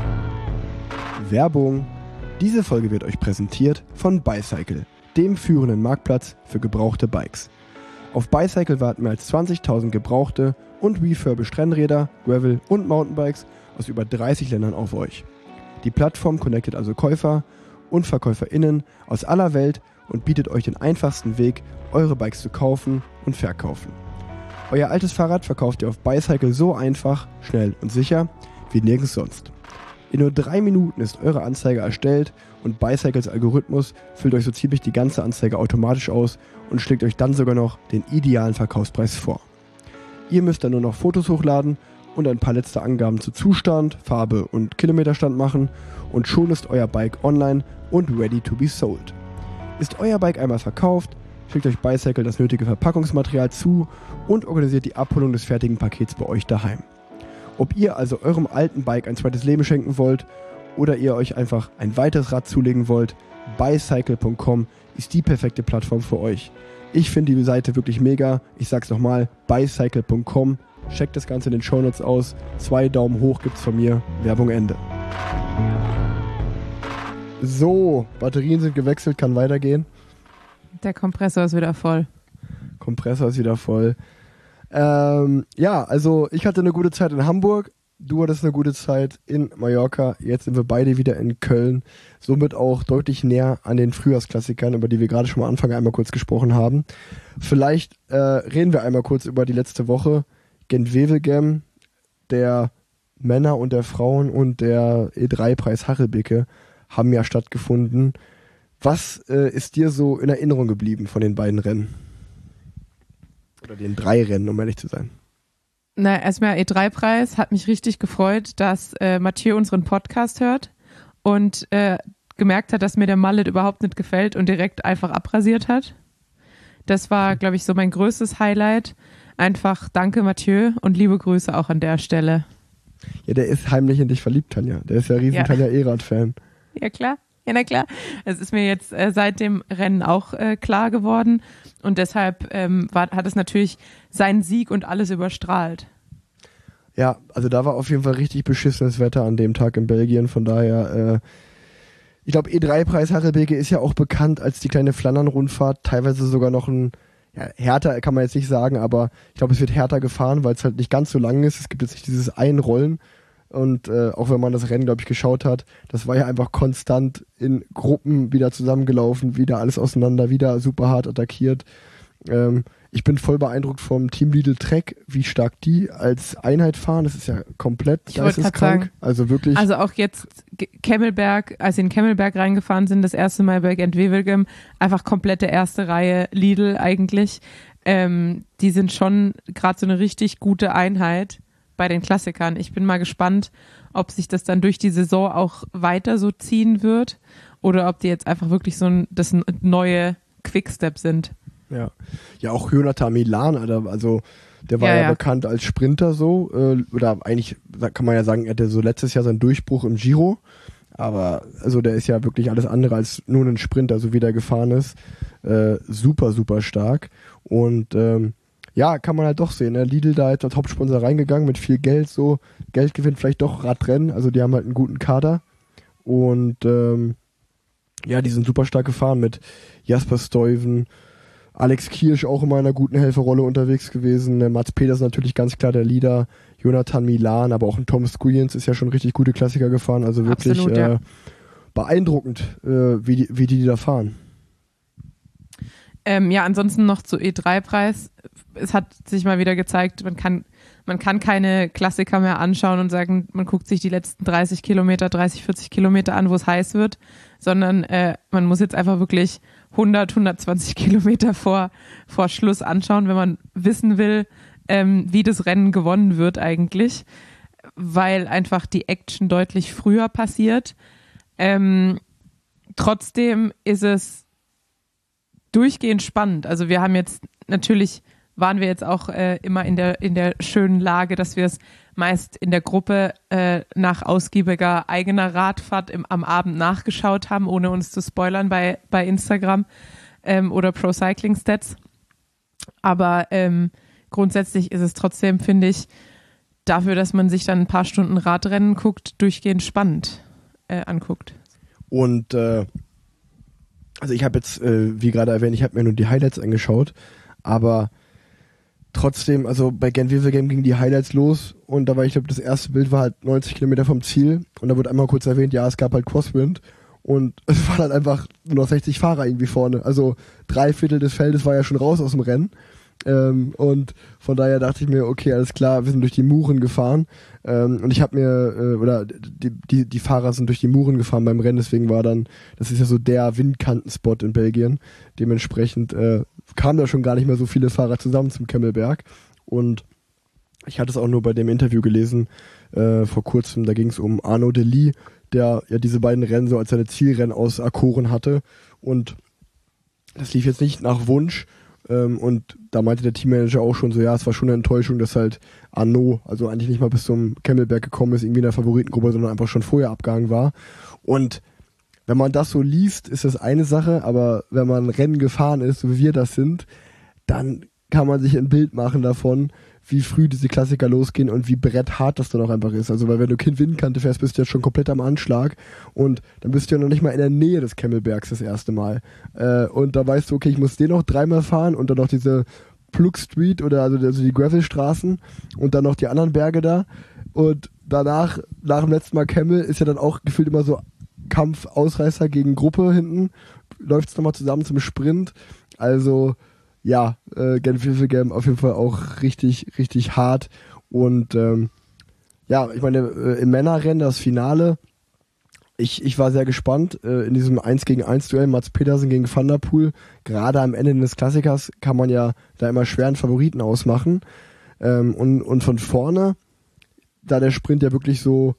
Werbung. Diese Folge wird euch präsentiert von Bicycle, dem führenden Marktplatz für gebrauchte Bikes. Auf Bicycle warten mehr als zwanzigtausend gebrauchte und refurbished Rennräder, Gravel und Mountainbikes aus über dreißig Ländern auf euch. Die Plattform connectet also Käufer und VerkäuferInnen aus aller Welt und bietet euch den einfachsten Weg, eure Bikes zu kaufen und verkaufen. Euer altes Fahrrad verkauft ihr auf Bicycle so einfach, schnell und sicher wie nirgends sonst. In nur drei Minuten ist eure Anzeige erstellt und Bicycles Algorithmus füllt euch so ziemlich die ganze Anzeige automatisch aus und schlägt euch dann sogar noch den idealen Verkaufspreis vor. Ihr müsst dann nur noch Fotos hochladen und ein paar letzte Angaben zu Zustand, Farbe und Kilometerstand machen und schon ist euer Bike online und ready to be sold. Ist euer Bike einmal verkauft, schickt euch Bicycle das nötige Verpackungsmaterial zu und organisiert die Abholung des fertigen Pakets bei euch daheim. Ob ihr also eurem alten Bike ein zweites Leben schenken wollt oder ihr euch einfach ein weiteres Rad zulegen wollt, bicycle punkt com ist die perfekte Plattform für euch. Ich finde die Seite wirklich mega. Ich sag's nochmal, bicycle punkt com. Checkt das Ganze in den Shownotes aus. Zwei Daumen hoch gibt's von mir. Werbung Ende. So, Batterien sind gewechselt, kann weitergehen. Der Kompressor ist wieder voll. Kompressor ist wieder voll. Ähm, ja, also ich hatte eine gute Zeit in Hamburg. Du hattest eine gute Zeit in Mallorca. Jetzt sind wir beide wieder in Köln. Somit auch deutlich näher an den Frühjahrsklassikern, über die wir gerade schon am Anfang einmal kurz gesprochen haben. Vielleicht äh, reden wir einmal kurz über die letzte Woche. Gent-Wevelgem, der Männer und der Frauen und der E drei Preis Harelbeke haben ja stattgefunden. Was äh, ist dir so in Erinnerung geblieben von den beiden Rennen? Oder den drei Rennen, um ehrlich zu sein. Na, erstmal E drei Preis, hat mich richtig gefreut, dass äh, Mathieu unseren Podcast hört und äh, gemerkt hat, dass mir der Mallet überhaupt nicht gefällt und direkt einfach abrasiert hat. Das war, glaube ich, so mein größtes Highlight. Einfach danke Mathieu und liebe Grüße auch an der Stelle. Ja, der ist heimlich in dich verliebt, Tanja. Der ist ja riesen Ja. Tanja E-Rad-Fan. Ja, klar. Ja, na klar. Es ist mir jetzt äh, seit dem Rennen auch äh, klar geworden und deshalb ähm, war, hat es natürlich seinen Sieg und alles überstrahlt. Ja, also da war auf jeden Fall richtig beschissenes Wetter an dem Tag in Belgien. Von daher, äh, ich glaube, E drei Preis Harelbeke ist ja auch bekannt als die kleine Flandern-Rundfahrt. Teilweise sogar noch ein, ja, härter kann man jetzt nicht sagen, aber ich glaube, es wird härter gefahren, weil es halt nicht ganz so lang ist. Es gibt jetzt nicht dieses Einrollen. Und äh, auch wenn man das Rennen, glaube ich, geschaut hat, das war ja einfach konstant in Gruppen wieder zusammengelaufen, wieder alles auseinander, wieder super hart attackiert. Ähm, ich bin voll beeindruckt vom Team Lidl Trek, wie stark die als Einheit fahren. Das ist ja komplett Ich wollte grad geisteskrank. sagen, Also wirklich. Also auch jetzt G- Kemmelberg, als sie in Kemmelberg reingefahren sind, das erste Mal bei Gent-Wevelgem, einfach komplette erste Reihe Lidl eigentlich. Ähm, die sind schon gerade so eine richtig gute Einheit bei den Klassikern. Ich bin mal gespannt, ob sich das dann durch die Saison auch weiter so ziehen wird oder ob die jetzt einfach wirklich so ein, das n- neue Quickstep sind. Ja, ja auch Jonathan Milan, Alter, also der war Ja, ja, ja. bekannt als Sprinter so, äh, oder eigentlich kann man ja sagen, er hatte so letztes Jahr seinen Durchbruch im Giro, aber also der ist ja wirklich alles andere als nur ein Sprinter, so wie der gefahren ist, äh, super, super stark und ähm, ja, kann man halt doch sehen, ne? Lidl da jetzt als Hauptsponsor reingegangen mit viel Geld, so Geld gewinnt vielleicht doch Radrennen, also die haben halt einen guten Kader und ähm, ja, die sind super stark gefahren mit Jasper Stuyven, Alex Kirsch auch immer in einer guten Helferrolle unterwegs gewesen. Der Mats Peters natürlich ganz klar der Leader. Jonathan Milan, aber auch ein Thomas Squillians ist ja schon richtig gute Klassiker gefahren. Also wirklich Absolut, äh, ja. beeindruckend, äh, wie, die, wie die da fahren. Ähm, ja, ansonsten noch zu E drei Preis. Es hat sich mal wieder gezeigt, man kann, man kann keine Klassiker mehr anschauen und sagen, man guckt sich die letzten dreißig Kilometer, dreißig, vierzig Kilometer an, wo es heiß wird, sondern äh, man muss jetzt einfach wirklich hundert, hundertzwanzig Kilometer vor, vor Schluss anschauen, wenn man wissen will, ähm, wie das Rennen gewonnen wird eigentlich, weil einfach die Action deutlich früher passiert. Ähm, trotzdem ist es durchgehend spannend. Also wir haben jetzt, natürlich waren wir jetzt auch äh, immer in der, in der schönen Lage, dass wir es meist in der Gruppe äh, nach ausgiebiger eigener Radfahrt im, am Abend nachgeschaut haben, ohne uns zu spoilern bei, bei Instagram ähm, oder Pro Cycling Stats. Aber ähm, grundsätzlich ist es trotzdem, finde ich, dafür, dass man sich dann ein paar Stunden Radrennen guckt, durchgehend spannend äh, anguckt. Und äh, also ich habe jetzt, äh, wie gerade erwähnt, ich habe mir nur die Highlights angeschaut, aber trotzdem, also bei Gent-Wevelgem gingen die Highlights los und da war, ich glaube, das erste Bild war halt neunzig Kilometer vom Ziel und da wurde einmal kurz erwähnt, ja, es gab halt Crosswind und es waren halt einfach nur noch sechzig Fahrer irgendwie vorne, also drei Viertel des Feldes war ja schon raus aus dem Rennen. Ähm, und von daher dachte ich mir, okay, alles klar, wir sind durch die Muren gefahren ähm, und ich habe mir, äh, oder die, die, die Fahrer sind durch die Muren gefahren beim Rennen, deswegen war dann, das ist ja so der Windkantenspot in Belgien, dementsprechend äh, kamen da schon gar nicht mehr so viele Fahrer zusammen zum Kemmelberg und ich hatte es auch nur bei dem Interview gelesen, äh, vor kurzem, da ging es um Arnaud Delis, der ja diese beiden Rennen so als seine Zielrennen auserkoren hatte und das lief jetzt nicht nach Wunsch. Ähm, und da meinte der Teammanager auch schon so, ja, es war schon eine Enttäuschung, dass halt Arnaud, also eigentlich nicht mal bis zum Kemmelberg gekommen ist, irgendwie in der Favoritengruppe, sondern einfach schon vorher abgehangen war. Und wenn man das so liest, ist das eine Sache, aber wenn man Rennen gefahren ist, so wie wir das sind, dann kann man sich ein Bild machen davon, wie früh diese Klassiker losgehen und wie bretthart das dann auch einfach ist. Also, weil wenn du Kind-Windenkante fährst, bist du jetzt schon komplett am Anschlag und dann bist du ja noch nicht mal in der Nähe des Kemmelbergs das erste Mal. Äh, und da weißt du, okay, ich muss den noch dreimal fahren und dann noch diese Plug Street oder also, also die Gravelstraßen und dann noch die anderen Berge da. Und danach, nach dem letzten Mal Kemmel, ist ja dann auch gefühlt immer so Kampf Ausreißer gegen Gruppe hinten. Läuft es nochmal zusammen zum Sprint. Also, ja, äh, Gent-Wevelgem auf jeden Fall auch richtig, richtig hart. Und ähm, ja, ich meine, äh, im Männerrennen, das Finale, ich, ich war sehr gespannt. Äh, in diesem eins gegen eins Duell Mats Pedersen gegen Van der Poel, gerade am Ende des Klassikers kann man ja da immer schwer einen Favoriten ausmachen. Ähm, und, und von vorne, da der Sprint ja wirklich so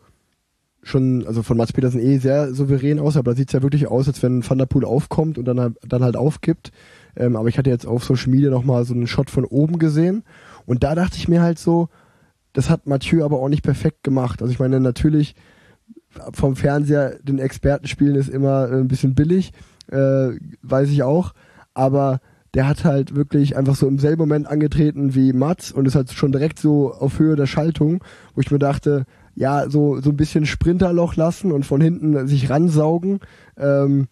schon, also von Mats Pedersen eh sehr souverän aus, aber da sieht es ja wirklich aus, als wenn Van der Poel aufkommt und dann, dann halt aufkippt. Ähm, aber ich hatte jetzt auf Social Media nochmal so einen Shot von oben gesehen und da dachte ich mir halt so, das hat Mathieu aber auch nicht perfekt gemacht. Also ich meine, natürlich vom Fernseher den Experten spielen ist immer ein bisschen billig, äh, weiß ich auch, aber der hat halt wirklich einfach so im selben Moment angetreten wie Mats und ist halt schon direkt so auf Höhe der Schaltung, wo ich mir dachte, ja, so, so ein bisschen Sprinterloch lassen und von hinten sich ransaugen. Ähm,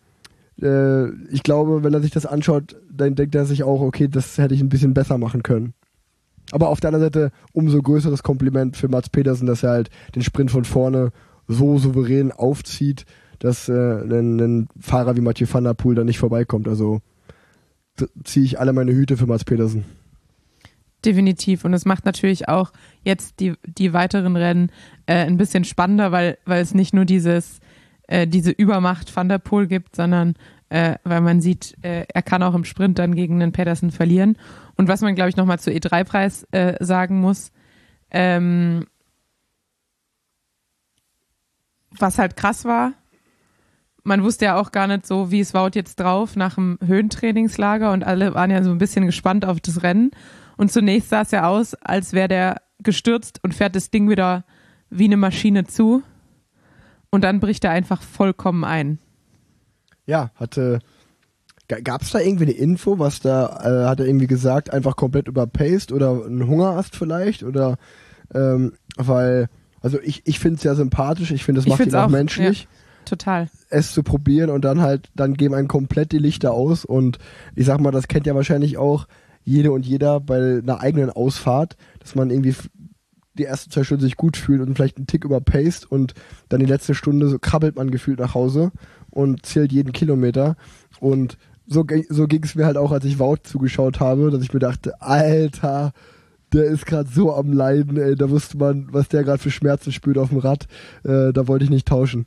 äh, ich glaube, wenn er sich das anschaut, dann denkt er sich auch, okay, das hätte ich ein bisschen besser machen können. Aber auf der anderen Seite umso größeres Kompliment für Mats Pedersen, dass er halt den Sprint von vorne so souverän aufzieht, dass äh, ein, ein Fahrer wie Mathieu van der Poel da nicht vorbeikommt. Also ziehe ich alle meine Hüte für Mats Pedersen. Definitiv. Und es macht natürlich auch jetzt die, die weiteren Rennen äh, ein bisschen spannender, weil, weil es nicht nur dieses, äh, diese Übermacht Van der Poel gibt, sondern äh, weil man sieht, äh, er kann auch im Sprint dann gegen den Pedersen verlieren. Und was man, glaube ich, nochmal zu E drei Preis äh, sagen muss, ähm, was halt krass war, man wusste ja auch gar nicht so, wie es Wout jetzt drauf nach dem Höhentrainingslager und alle waren ja so ein bisschen gespannt auf das Rennen. Und zunächst sah es ja aus, als wäre der gestürzt und fährt das Ding wieder wie eine Maschine zu. Und dann bricht er einfach vollkommen ein. Ja, hatte. Gab es da irgendwie eine Info, was da, äh, hat er irgendwie gesagt, einfach komplett überpaced oder ein Hungerast vielleicht? Oder, ähm, weil, also ich, ich finde es ja sympathisch, ich finde, es macht ihn auch, auch menschlich. Ja, total. Es zu probieren und dann halt, dann geben einem komplett die Lichter aus. Und ich sag mal, das kennt ja wahrscheinlich auch jede und jeder bei einer eigenen Ausfahrt, dass man irgendwie die ersten zwei Stunden sich gut fühlt und vielleicht einen Tick überpaced und dann die letzte Stunde so krabbelt man gefühlt nach Hause und zählt jeden Kilometer. Und so, so ging es mir halt auch, als ich Wout zugeschaut habe, dass ich mir dachte, Alter, der ist gerade so am Leiden, ey, da wusste man, was der gerade für Schmerzen spürt auf dem Rad, äh, da wollte ich nicht tauschen.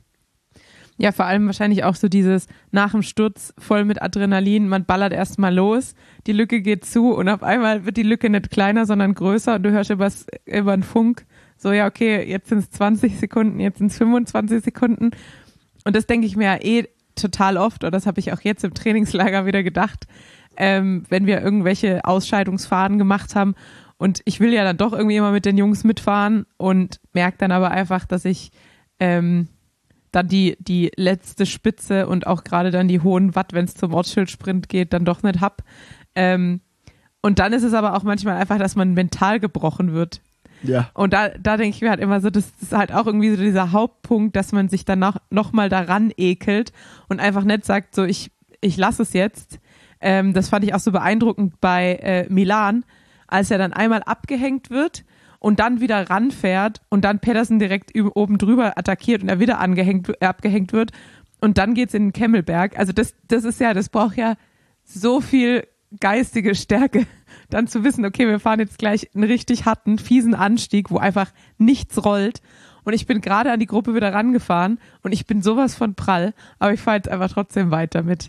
Ja, vor allem wahrscheinlich auch so dieses nach dem Sturz voll mit Adrenalin, man ballert erstmal los, die Lücke geht zu und auf einmal wird die Lücke nicht kleiner, sondern größer und du hörst übers, über den Funk so, ja okay, jetzt sind es zwanzig Sekunden, jetzt sind es fünfundzwanzig Sekunden und das denke ich mir ja eh total oft, oder das habe ich auch jetzt im Trainingslager wieder gedacht, ähm, wenn wir irgendwelche Ausscheidungsfahrten gemacht haben und ich will ja dann doch irgendwie immer mit den Jungs mitfahren und merke dann aber einfach, dass ich ähm, dann die, die letzte Spitze und auch gerade dann die hohen Watt, wenn es zum Ortsschildsprint geht, dann doch nicht hab. Ähm, und dann ist es aber auch manchmal einfach, dass man mental gebrochen wird. Ja. Und da, da denke ich mir halt immer so, das ist halt auch irgendwie so dieser Hauptpunkt, dass man sich dann noch, noch mal daran ekelt und einfach nicht sagt, so ich, ich lasse es jetzt. Ähm, das fand ich auch so beeindruckend bei äh, Milan, als er dann einmal abgehängt wird und dann wieder ranfährt und dann Pedersen direkt oben drüber attackiert und er wieder angehängt, äh, abgehängt wird und dann geht's in den Kemmelberg. Also das, das ist ja, das braucht ja so viel geistige Stärke, dann zu wissen, okay, wir fahren jetzt gleich einen richtig harten, fiesen Anstieg, wo einfach nichts rollt und ich bin gerade an die Gruppe wieder rangefahren und ich bin sowas von prall, aber ich fahre jetzt einfach trotzdem weiter mit.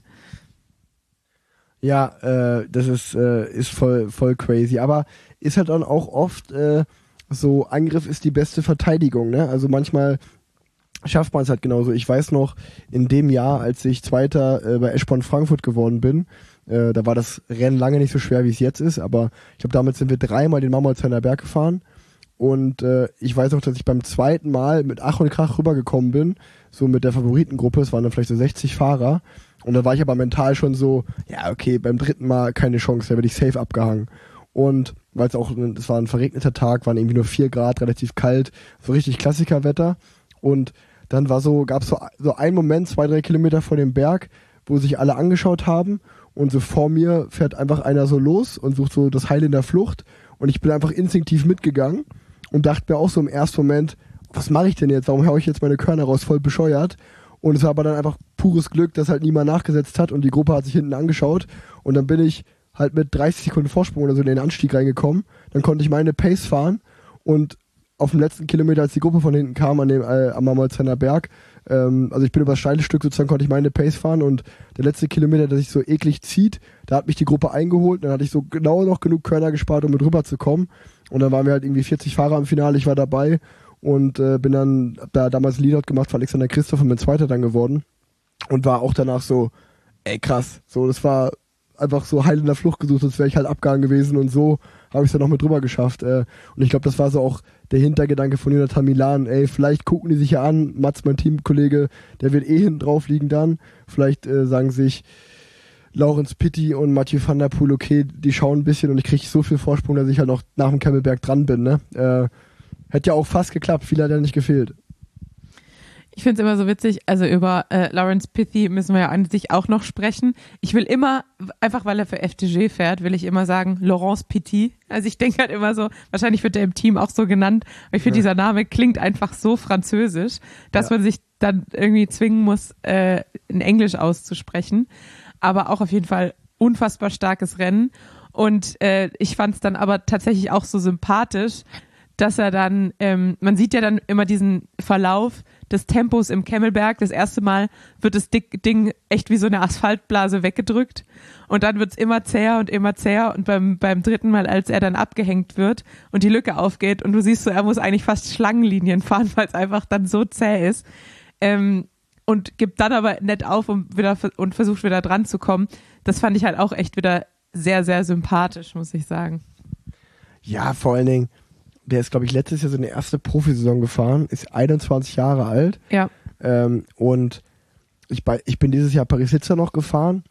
Ja, äh, das ist, äh, ist voll, voll crazy, aber ist halt dann auch oft äh, so, Angriff ist die beste Verteidigung, ne? Also manchmal schafft man es halt genauso. Ich weiß noch, in dem Jahr, als ich Zweiter äh, bei Eschborn Frankfurt geworden bin, Äh, da war das Rennen lange nicht so schwer, wie es jetzt ist, aber ich glaube, damit sind wir dreimal den Marmolzheimer Berg gefahren. Und äh, ich weiß auch, dass ich beim zweiten Mal mit Ach und Krach rübergekommen bin, so mit der Favoritengruppe, es waren dann vielleicht so sechzig Fahrer. Und da war ich aber mental schon so, ja okay, beim dritten Mal keine Chance, da werde ich safe abgehangen. Und weil es auch, es war ein verregneter Tag, waren irgendwie nur vier Grad, relativ kalt, so richtig Klassikerwetter. Und dann war so, gab es so, so einen Moment, zwei, drei Kilometer vor dem Berg, wo sich alle angeschaut haben und so vor mir fährt einfach einer so los und sucht so das Heil in der Flucht und ich bin einfach instinktiv mitgegangen und dachte mir auch so im ersten Moment, was mache ich denn jetzt, warum haue ich jetzt meine Körner raus, voll bescheuert. Und es war aber dann einfach pures Glück, dass halt niemand nachgesetzt hat und die Gruppe hat sich hinten angeschaut und dann bin ich halt mit dreißig Sekunden Vorsprung oder so in den Anstieg reingekommen, dann konnte ich meine Pace fahren und auf dem letzten Kilometer, als die Gruppe von hinten kam, an dem äh, am Marmolzheimer Berg, ähm, also ich bin über das steile Stück sozusagen, konnte ich meine Pace fahren und der letzte Kilometer, der sich so eklig zieht, da hat mich die Gruppe eingeholt, dann hatte ich so genau noch genug Körner gespart, um mit rüber zu kommen und dann waren wir halt irgendwie vierzig Fahrer im Finale, ich war dabei und äh, bin dann, hab da damals Leadout gemacht für Alexander Christoph und bin Zweiter dann geworden und war auch danach so, ey krass, so das war einfach so heil in der Flucht gesucht, sonst wäre ich halt abgegangen gewesen und so habe ich es dann noch mit drüber geschafft. Äh, und ich glaube, das war so auch der Hintergedanke von Jonathan Milan, ey, vielleicht gucken die sich ja an, Mats, mein Teamkollege, der wird eh hinten drauf liegen dann. Vielleicht äh, sagen sich Laurens Pitti und Mathieu van der Poel, okay, die schauen ein bisschen und ich kriege so viel Vorsprung, dass ich halt noch nach dem Kemmelberg dran bin. Ne? Äh, hätte ja auch fast geklappt, viel hat ja nicht gefehlt. Ich finde es immer so witzig, also über äh, Laurens Pitti müssen wir ja an sich auch noch sprechen. Ich will immer, einfach weil er für F D G fährt, will ich immer sagen, Laurens Pitti. Also ich denke halt immer so, wahrscheinlich wird der im Team auch so genannt, aber ich finde, ja. dieser Name klingt einfach so französisch, dass ja. man sich dann irgendwie zwingen muss, äh, in Englisch auszusprechen. Aber auch auf jeden Fall unfassbar starkes Rennen. Und äh, ich fand es dann aber tatsächlich auch so sympathisch, dass er dann, ähm, man sieht ja dann immer diesen Verlauf des Tempos im Kemmelberg. Das erste Mal wird das Ding echt wie so eine Asphaltblase weggedrückt und dann wird es immer zäher und immer zäher und beim, beim dritten Mal, als er dann abgehängt wird und die Lücke aufgeht und du siehst so, er muss eigentlich fast Schlangenlinien fahren, weil es einfach dann so zäh ist ähm, und gibt dann aber nett auf und, wieder, und versucht wieder dran zu kommen. Das fand ich halt auch echt wieder sehr, sehr sympathisch, muss ich sagen. Ja, vor allen Dingen, der ist, glaube ich, letztes Jahr so eine erste Profisaison gefahren, ist einundzwanzig Jahre alt. Ja. Ähm, und ich, bei, ich bin dieses Jahr Paris-Nizza noch gefahren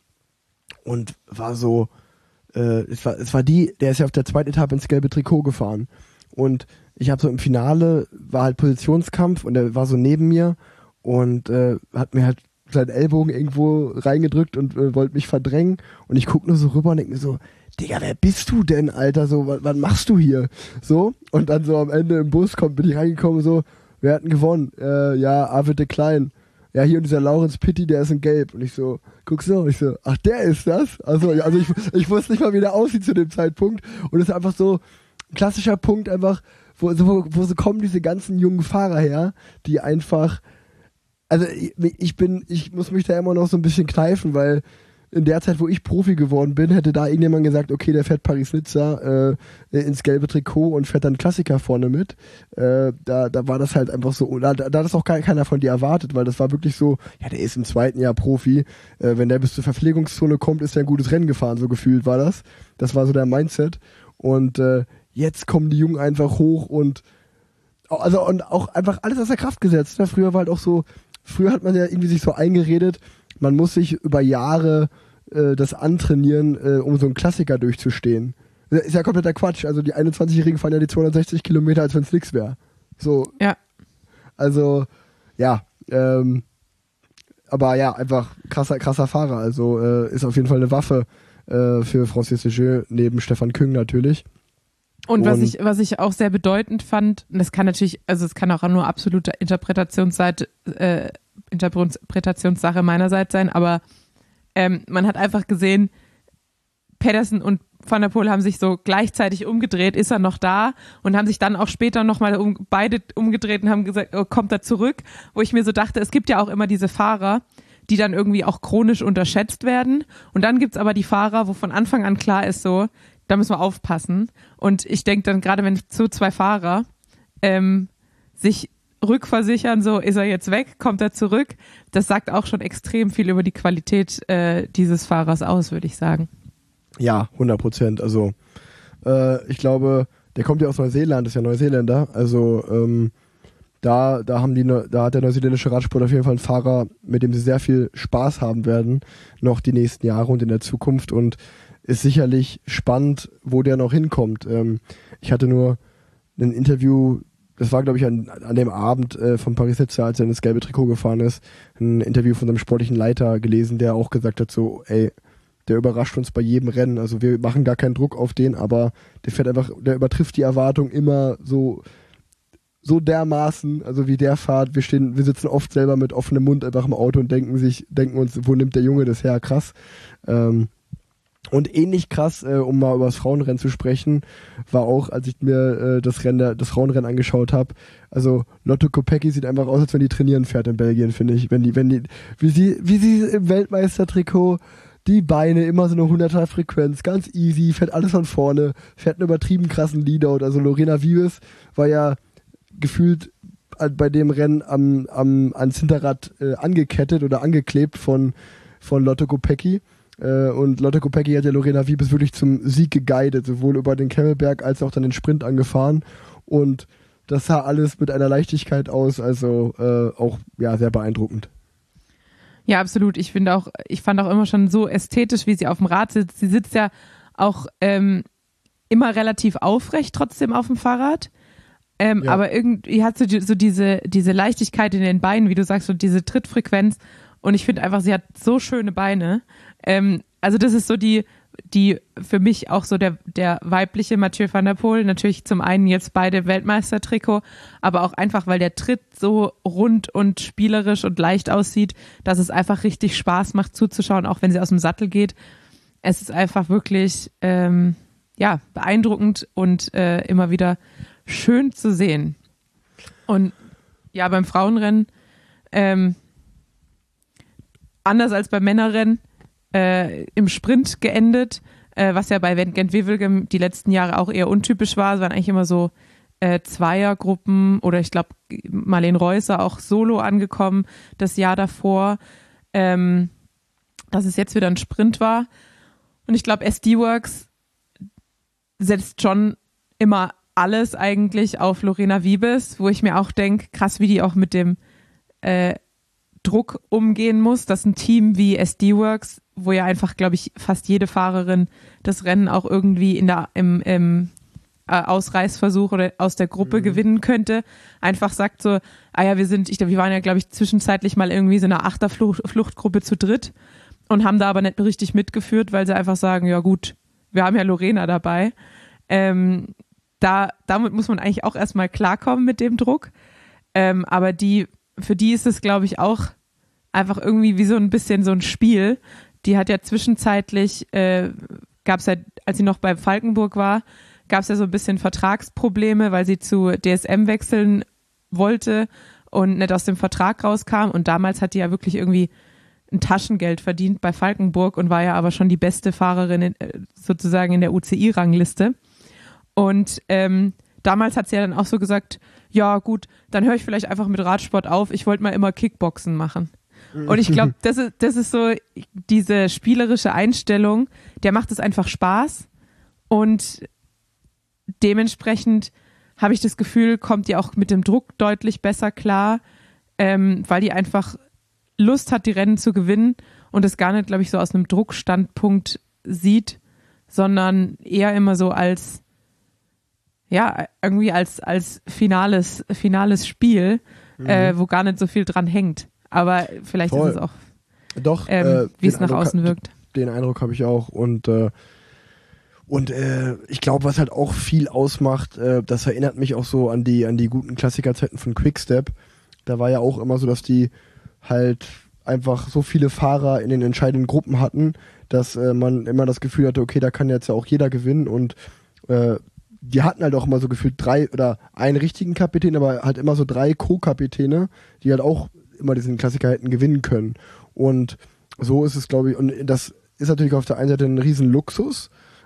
und war so, äh, es war, es war die, der ist ja auf der zweiten Etappe ins gelbe Trikot gefahren. Und ich habe so im Finale, war halt Positionskampf und der war so neben mir und äh, hat mir halt seinen Ellbogen irgendwo reingedrückt und äh, wollte mich verdrängen. Und ich gucke nur so rüber und denke mir so, Digga, wer bist du denn, Alter? So, was, was machst du hier? So, und dann so am Ende im Bus kommt, bin ich reingekommen, so, wer hat denn gewonnen? Äh, ja, Arvid de Klein. Ja, hier und dieser Laurens Pitti, der ist in Gelb. Und ich so, guck so, und ich so, ach, der ist das? Also, also ich, ich wusste nicht mal, wie der aussieht zu dem Zeitpunkt. Und es ist einfach so ein klassischer Punkt, einfach, wo, so, wo, wo so kommen diese ganzen jungen Fahrer her, die einfach, also ich, ich bin, ich muss mich da immer noch so ein bisschen kneifen, weil in der Zeit, wo ich Profi geworden bin, hätte da irgendjemand gesagt, okay, der fährt Paris-Nizza äh, ins gelbe Trikot und fährt dann Klassiker vorne mit. Äh, da, da war das halt einfach so, da, da hat das auch keiner von dir erwartet, weil das war wirklich so, ja, der ist im zweiten Jahr Profi, äh, wenn der bis zur Verpflegungszone kommt, ist er ein gutes Rennen gefahren, so gefühlt war das. Das war so der Mindset. Und äh, jetzt kommen die Jungen einfach hoch und also und auch einfach alles aus der Kraft gesetzt. Ne? Früher war halt auch so, früher hat man ja irgendwie sich so eingeredet, man muss sich über Jahre äh, das antrainieren, äh, um so einen Klassiker durchzustehen. Das ist ja kompletter Quatsch. Also die einundzwanzigjährigen fahren ja die zweihundertsechzig Kilometer, als wenn es nichts wäre. So. Ja. Also, ja. Ähm, aber ja, einfach krasser, krasser Fahrer. Also äh, ist auf jeden Fall eine Waffe äh, für Francis Lejeune, neben Stefan Küng natürlich. Und was ich, was ich auch sehr bedeutend fand, und das kann natürlich, also es kann auch nur absolute Interpretationsseite, äh, Interpretationssache meinerseits sein, aber ähm, man hat einfach gesehen, Pedersen und Van der Poel haben sich so gleichzeitig umgedreht, ist er noch da und haben sich dann auch später nochmal um, beide umgedreht und haben gesagt, oh, kommt er zurück, wo ich mir so dachte, es gibt ja auch immer diese Fahrer, die dann irgendwie auch chronisch unterschätzt werden und dann gibt's aber die Fahrer, wo von Anfang an klar ist so, da müssen wir aufpassen und ich denke dann gerade, wenn so zwei Fahrer ähm, sich rückversichern, so ist er jetzt weg, kommt er zurück. Das sagt auch schon extrem viel über die Qualität äh, dieses Fahrers aus, würde ich sagen. Ja, hundert Prozent. Also äh, ich glaube, der kommt ja aus Neuseeland, ist ja Neuseeländer. Also ähm, da, da haben die, da hat der neuseeländische Radsport auf jeden Fall einen Fahrer, mit dem sie sehr viel Spaß haben werden, noch die nächsten Jahre und in der Zukunft. Und ist sicherlich spannend, wo der noch hinkommt. Ähm, ich hatte nur ein Interview, das war glaube ich an, an dem Abend äh, von Paris-Nizza, als er in das gelbe Trikot gefahren ist, ein Interview von seinem sportlichen Leiter gelesen, der auch gesagt hat so, ey, der überrascht uns bei jedem Rennen, also wir machen gar keinen Druck auf den, aber der fährt einfach, der übertrifft die Erwartung immer so so dermaßen, also wie der fährt, wir stehen, wir sitzen oft selber mit offenem Mund einfach im Auto und denken sich, denken uns, wo nimmt der Junge das her, krass. Ähm, Und ähnlich krass, äh, um mal über das Frauenrennen zu sprechen, war auch, als ich mir äh, das Rennen, das Frauenrennen angeschaut habe. Also Lotte Kopecky sieht einfach aus, als wenn die trainieren fährt in Belgien, finde ich. Wenn die, wenn die, wie sie, wie sie im Weltmeistertrikot, die Beine immer so eine hunderter Frequenz, ganz easy, fährt alles von vorne, fährt einen übertrieben krassen Leadout. Also Lorena Wiebes war ja gefühlt bei dem Rennen am, am ans Hinterrad äh, angekettet oder angeklebt von von Lotte Kopecky. Äh, und Lotte Kopecky hat ja Lorena Wiebes wirklich zum Sieg geguidet, sowohl über den Kemmelberg als auch dann den Sprint angefahren. Und das sah alles mit einer Leichtigkeit aus, also äh, auch ja sehr beeindruckend. Ja, absolut. Ich finde auch, ich fand auch immer schon so ästhetisch, wie sie auf dem Rad sitzt. Sie sitzt ja auch ähm, immer relativ aufrecht trotzdem auf dem Fahrrad. Ähm, ja. Aber irgendwie hat sie so diese, diese Leichtigkeit in den Beinen, wie du sagst, und diese Trittfrequenz. Und ich finde einfach, sie hat so schöne Beine. Ähm, also das ist so die, die für mich auch so der, der weibliche Mathieu van der Poel. Natürlich zum einen jetzt beide Weltmeistertrikot, aber auch einfach, weil der Tritt so rund und spielerisch und leicht aussieht, dass es einfach richtig Spaß macht zuzuschauen, auch wenn sie aus dem Sattel geht. Es ist einfach wirklich ähm, ja, beeindruckend und äh, immer wieder schön zu sehen. Und ja, beim Frauenrennen ähm, anders als beim Männerrennen äh, im Sprint geendet, äh, was ja bei Gent-Wevelgem die letzten Jahre auch eher untypisch war. Es waren eigentlich immer so äh, Zweiergruppen oder ich glaube Marlene Reusser auch solo angekommen das Jahr davor, ähm, dass es jetzt wieder ein Sprint war. Und ich glaube, S D-Works setzt schon immer alles eigentlich auf Lorena Wiebes, wo ich mir auch denke, krass, wie die auch mit dem äh, Druck umgehen muss, dass ein Team wie S D-Works, wo ja einfach, glaube ich, fast jede Fahrerin das Rennen auch irgendwie in der, im, im äh, Ausreißversuch oder aus der Gruppe mhm. gewinnen könnte, einfach sagt so, ah ja, wir sind, ich, wir waren ja, glaube ich, zwischenzeitlich mal irgendwie so eine Achterfluchtgruppe zu dritt und haben da aber nicht richtig mitgeführt, weil sie einfach sagen, ja gut, wir haben ja Lorena dabei. Ähm, da, damit muss man eigentlich auch erstmal klarkommen mit dem Druck. Ähm, aber die, für die ist es, glaube ich, auch einfach irgendwie wie so ein bisschen so ein Spiel. Die hat ja zwischenzeitlich, äh, gab es ja, als sie noch bei Falkenburg war, gab es ja so ein bisschen Vertragsprobleme, weil sie zu D S M wechseln wollte und nicht aus dem Vertrag rauskam. Und damals hat die ja wirklich irgendwie ein Taschengeld verdient bei Falkenburg und war ja aber schon die beste Fahrerin in, sozusagen in der U C I-Rangliste. Und ähm, damals hat sie ja dann auch so gesagt, ja gut, dann höre ich vielleicht einfach mit Radsport auf, ich wollte mal immer Kickboxen machen. Und ich glaube, das ist, das ist so diese spielerische Einstellung, der macht es einfach Spaß und dementsprechend habe ich das Gefühl, kommt die auch mit dem Druck deutlich besser klar, ähm, weil die einfach Lust hat, die Rennen zu gewinnen und es gar nicht, glaube ich, so aus einem Druckstandpunkt sieht, sondern eher immer so als ja, irgendwie als, als finales, finales Spiel, mhm. äh, wo gar nicht so viel dran hängt. Aber vielleicht Voll. ist es auch, Doch, ähm, äh, wie es nach Eindruck, außen wirkt. Den Eindruck habe ich auch. Und, äh, und äh, ich glaube, was halt auch viel ausmacht, äh, das erinnert mich auch so an die, an die guten Klassikerzeiten von Quickstep. Da war ja auch immer so, dass die halt einfach so viele Fahrer in den entscheidenden Gruppen hatten, dass äh, man immer das Gefühl hatte, okay, da kann jetzt ja auch jeder gewinnen und äh, die hatten halt auch immer so gefühlt drei oder einen richtigen Kapitän, aber halt immer so drei Co-Kapitäne, die halt auch immer diesen Klassiker hätten gewinnen können. Und so ist es, glaube ich, und das ist natürlich auf der einen Seite ein riesen Luxus,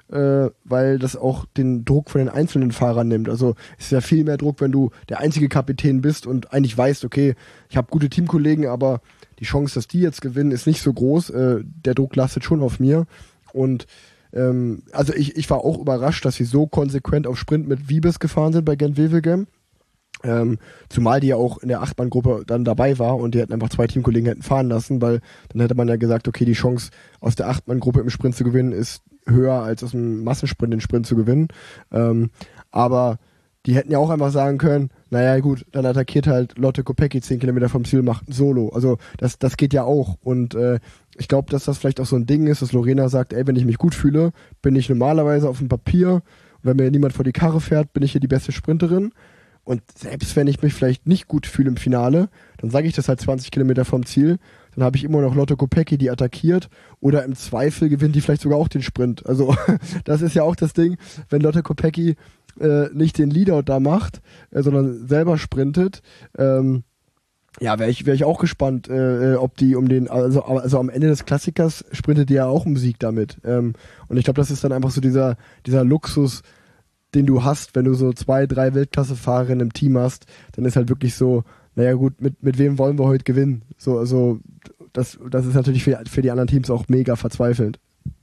äh, weil das auch den Druck von den einzelnen Fahrern nimmt. Also es ist ja viel mehr Druck, wenn du der einzige Kapitän bist und eigentlich weißt, okay, ich habe gute Teamkollegen, aber die Chance, dass die jetzt gewinnen, ist nicht so groß. Äh, der Druck lastet schon auf mir. Und ähm, also ich, ich war auch überrascht, dass sie so konsequent auf Sprint mit Wiebes gefahren sind bei Gent-Wevelgem. Ähm, zumal die ja auch in der Achtmann-Gruppe dann dabei war und die hätten einfach zwei Teamkollegen hätten fahren lassen, weil dann hätte man ja gesagt, okay, die Chance aus der Achtmann-Gruppe im Sprint zu gewinnen ist höher als aus dem Massensprint den Sprint zu gewinnen. Ähm, aber die hätten ja auch einfach sagen können, naja gut, dann attackiert halt Lotte Kopecky zehn Kilometer vom Ziel, macht ein Solo. Also das, das geht ja auch. Und äh, ich glaube, dass das vielleicht auch so ein Ding ist, dass Lorena sagt, ey, wenn ich mich gut fühle, bin ich normalerweise auf dem Papier, und wenn mir niemand vor die Karre fährt, bin ich hier die beste Sprinterin. Und selbst wenn ich mich vielleicht nicht gut fühle im Finale, dann sage ich das halt zwanzig Kilometer vom Ziel, dann habe ich immer noch Lotte Kopecky, die attackiert, oder im Zweifel gewinnt die vielleicht sogar auch den Sprint. Also das ist ja auch das Ding, wenn Lotte Kopecky äh, nicht den Leadout da macht, äh, sondern selber sprintet, ähm, ja, wäre ich, wär ich auch gespannt, äh, ob die um den, also, also am Ende des Klassikers sprintet die ja auch um Sieg damit. Ähm, und ich glaube, das ist dann einfach so dieser, dieser Luxus, den du hast, wenn du so zwei, drei Weltklasse-Fahrerinnen im Team hast, dann ist halt wirklich so, naja gut, mit, mit wem wollen wir heute gewinnen? So, also das, das ist natürlich für, für die anderen Teams auch mega verzweifelnd.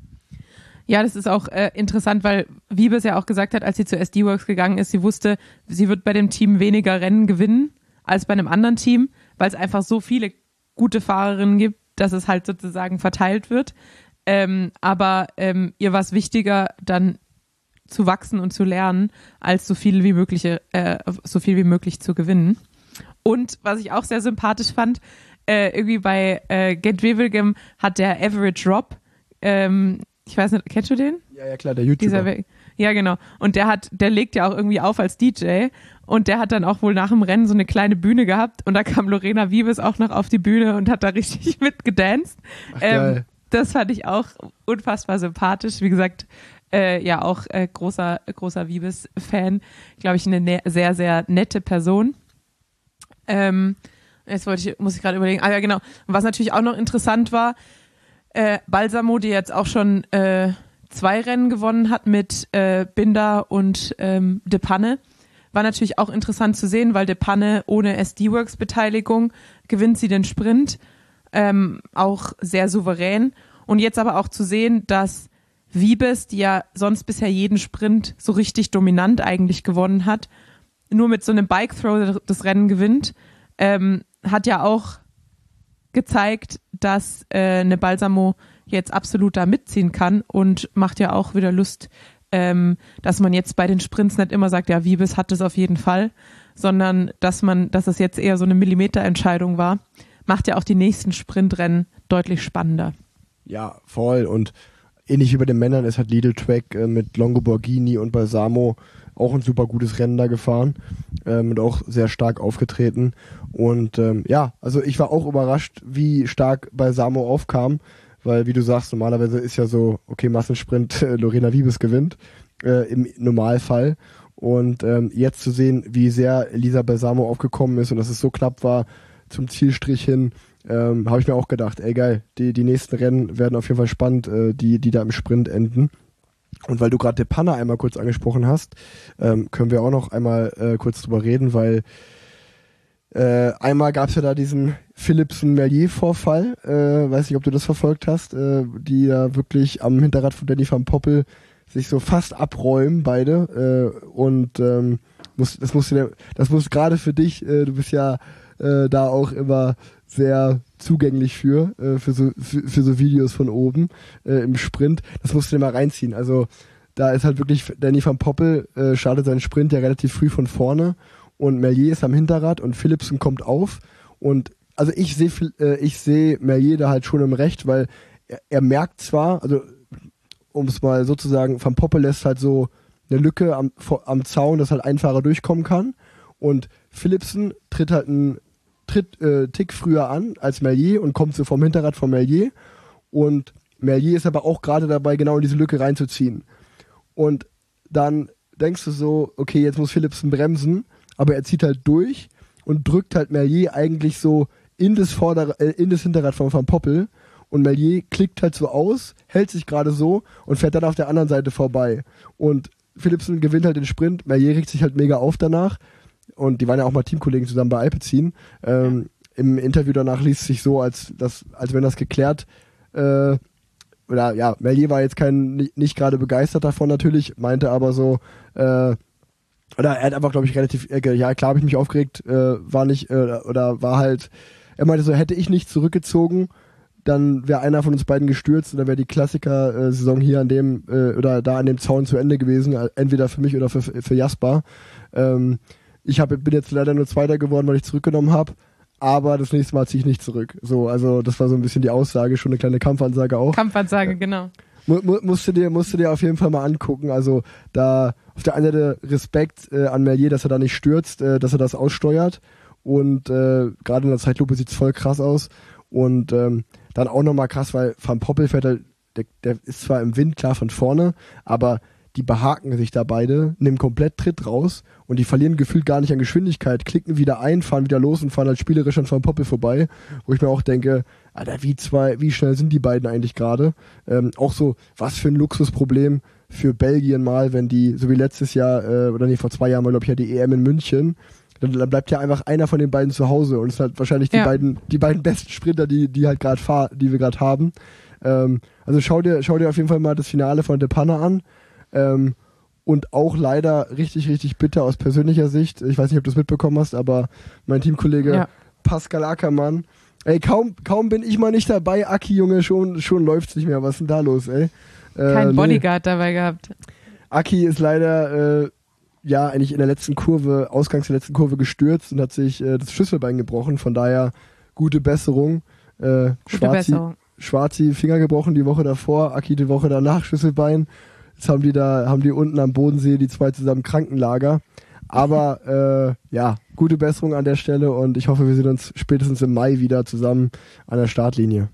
Ja, das ist auch äh, interessant, weil Wiebes ja auch gesagt hat, als sie zu S D-Works gegangen ist, sie wusste, sie wird bei dem Team weniger Rennen gewinnen als bei einem anderen Team, weil es einfach so viele gute Fahrerinnen gibt, dass es halt sozusagen verteilt wird. Ähm, aber ähm, ihr war es wichtiger, dann zu wachsen und zu lernen, als so viel wie möglich, äh, so viel wie möglich zu gewinnen. Und was ich auch sehr sympathisch fand, äh, irgendwie bei äh, Gent-Wevelgem hat der Average Rob, ähm, ich weiß nicht, kennst du den? Ja, ja klar, der YouTuber. Dieser, ja, genau. Und der hat, der legt ja auch irgendwie auf als D J und der hat dann auch wohl nach dem Rennen so eine kleine Bühne gehabt und da kam Lorena Wiebes auch noch auf die Bühne und hat da richtig mitgedanced. Ach, ähm, geil. Das fand ich auch unfassbar sympathisch. Wie gesagt, äh, ja auch äh, großer, großer Wiebes-Fan. Glaube ich, eine ne- sehr, sehr nette Person. Ähm, jetzt wollte ich, muss ich gerade überlegen. Ah ja, genau. Und was natürlich auch noch interessant war, äh, Balsamo, die jetzt auch schon äh, zwei Rennen gewonnen hat mit äh, Binder und ähm, De Panne, war natürlich auch interessant zu sehen, weil De Panne ohne S D-Works Beteiligung gewinnt sie den Sprint, ähm, auch sehr souverän. Und jetzt aber auch zu sehen, dass Wiebes, die ja sonst bisher jeden Sprint so richtig dominant eigentlich gewonnen hat, nur mit so einem Bike-Throw das Rennen gewinnt, ähm, hat ja auch gezeigt, dass äh, eine Balsamo jetzt absolut da mitziehen kann und macht ja auch wieder Lust, ähm, dass man jetzt bei den Sprints nicht immer sagt, ja, Wiebes hat es auf jeden Fall, sondern dass man, dass es jetzt eher so eine Millimeterentscheidung war, macht ja auch die nächsten Sprintrennen deutlich spannender. Ja, voll. Und ähnlich wie bei den Männern ist halt Lidl Track äh, mit Longoborghini und Balsamo auch ein super gutes Rennen da gefahren ähm, und auch sehr stark aufgetreten. Und ähm, ja, also ich war auch überrascht, wie stark Balsamo aufkam, weil, wie du sagst, normalerweise ist ja so, okay, Massensprint, äh, Lorena Wiebes gewinnt, äh, im Normalfall. Und ähm, jetzt zu sehen, wie sehr Elisa Balsamo aufgekommen ist und dass es so knapp war zum Zielstrich hin, ähm, habe ich mir auch gedacht, ey geil, die, die nächsten Rennen werden auf jeden Fall spannend, äh, die, die da im Sprint enden. Und weil du gerade De Panne einmal kurz angesprochen hast, ähm, können wir auch noch einmal äh, kurz drüber reden, weil äh, einmal gab es ja da diesen Philipsen-Merlier-Vorfall, äh, weiß nicht, ob du das verfolgt hast, äh, die da wirklich am Hinterrad von Danny van Poppel sich so fast abräumen, beide. Äh, und ähm, muss, das musst du, das muss gerade für dich, äh, du bist ja äh, da auch immer sehr zugänglich für, äh, für, so, für, für so Videos von oben äh, im Sprint. Das musst du dir mal reinziehen. Also da ist halt wirklich, Danny van Poppel äh, startet seinen Sprint ja relativ früh von vorne und Merlier ist am Hinterrad und Philipsen kommt auf. Und also ich sehe äh, ich sehe Merlier da halt schon im Recht, weil er, er merkt zwar, also um es mal so zu sagen, Van Poppel lässt halt so eine Lücke am, am Zaun, dass halt ein Fahrer durchkommen kann und Philipsen tritt halt einen tritt äh, Tick früher an als Merlier und kommt so vom Hinterrad von Merlier und Merlier ist aber auch gerade dabei, genau in diese Lücke reinzuziehen. Und dann denkst du so, okay, jetzt muss Philipsen bremsen, aber er zieht halt durch und drückt halt Merlier eigentlich so in das, Vorder- äh, in das Hinterrad von Van Poppel und Merlier klickt halt so aus, hält sich gerade so und fährt dann auf der anderen Seite vorbei. Und Philipsen gewinnt halt den Sprint, Merlier regt sich halt mega auf danach und die waren ja auch mal Teamkollegen zusammen bei Alpecin. Ähm, im Interview danach liest es sich so, als, das, als wenn das geklärt äh, oder ja, Merlier war jetzt kein nicht, nicht gerade begeistert davon natürlich, meinte aber so, äh, oder er hat einfach, glaube ich, relativ, äh, ja klar habe ich mich aufgeregt, äh, war nicht, äh, oder war halt, er meinte so, hätte ich nicht zurückgezogen, dann wäre einer von uns beiden gestürzt und dann wäre die Klassiker-Saison hier an dem, äh, oder da an dem Zaun zu Ende gewesen, entweder für mich oder für, für Jasper. Ähm, ich hab, bin jetzt leider nur Zweiter geworden, weil ich zurückgenommen habe, aber das nächste Mal ziehe ich nicht zurück. So, also das war so ein bisschen die Aussage, schon eine kleine Kampfansage auch. Kampfansage, äh, genau. Mu mu musst, du dir, musst du dir auf jeden Fall mal angucken. Also da auf der einen Seite Respekt äh, an Merlier, dass er da nicht stürzt, äh, dass er das aussteuert. Und äh, gerade in der Zeitlupe sieht es voll krass aus. Und ähm, dann auch nochmal krass, weil Van Poppel fährt halt, der, der ist zwar im Wind klar von vorne, aber die behaken sich da beide, nehmen komplett Tritt raus und die verlieren gefühlt gar nicht an Geschwindigkeit, klicken wieder ein, fahren wieder los und fahren halt spielerisch an Van Poppel vorbei, wo ich mir auch denke, Alter, wie zwei, wie schnell sind die beiden eigentlich gerade? Ähm, auch so, was für ein Luxusproblem für Belgien mal, wenn die, so wie letztes Jahr, äh, oder nee, vor zwei Jahren mal, glaube ich, ja die E M in München, dann, dann bleibt ja einfach einer von den beiden zu Hause und es sind halt wahrscheinlich die ja. beiden, die beiden besten Sprinter, die, die halt gerade fahren, die wir gerade haben. Ähm, also schau dir, schau dir auf jeden Fall mal das Finale von De Panne an. Ähm, und auch leider richtig, richtig bitter aus persönlicher Sicht. Ich weiß nicht, ob du es mitbekommen hast, aber mein Teamkollege ja. Pascal Ackermann, ey, kaum, kaum bin ich mal nicht dabei, Aki, Junge, schon, schon läuft's nicht mehr. Was ist denn da los, ey? Äh, Kein nee. Bodyguard dabei gehabt. Aki ist leider, äh, ja, eigentlich in der letzten Kurve, ausgangs der letzten Kurve gestürzt und hat sich äh, das Schlüsselbein gebrochen. Von daher gute Besserung. Äh, Gute Schwarzi, Besserung. Schwarzi Finger gebrochen die Woche davor, Aki die Woche danach Schlüsselbein. Jetzt haben die da, haben die unten am Bodensee die zwei zusammen Krankenlager. Aber äh, ja, gute Besserung an der Stelle und ich hoffe, wir sehen uns spätestens im Mai wieder zusammen an der Startlinie.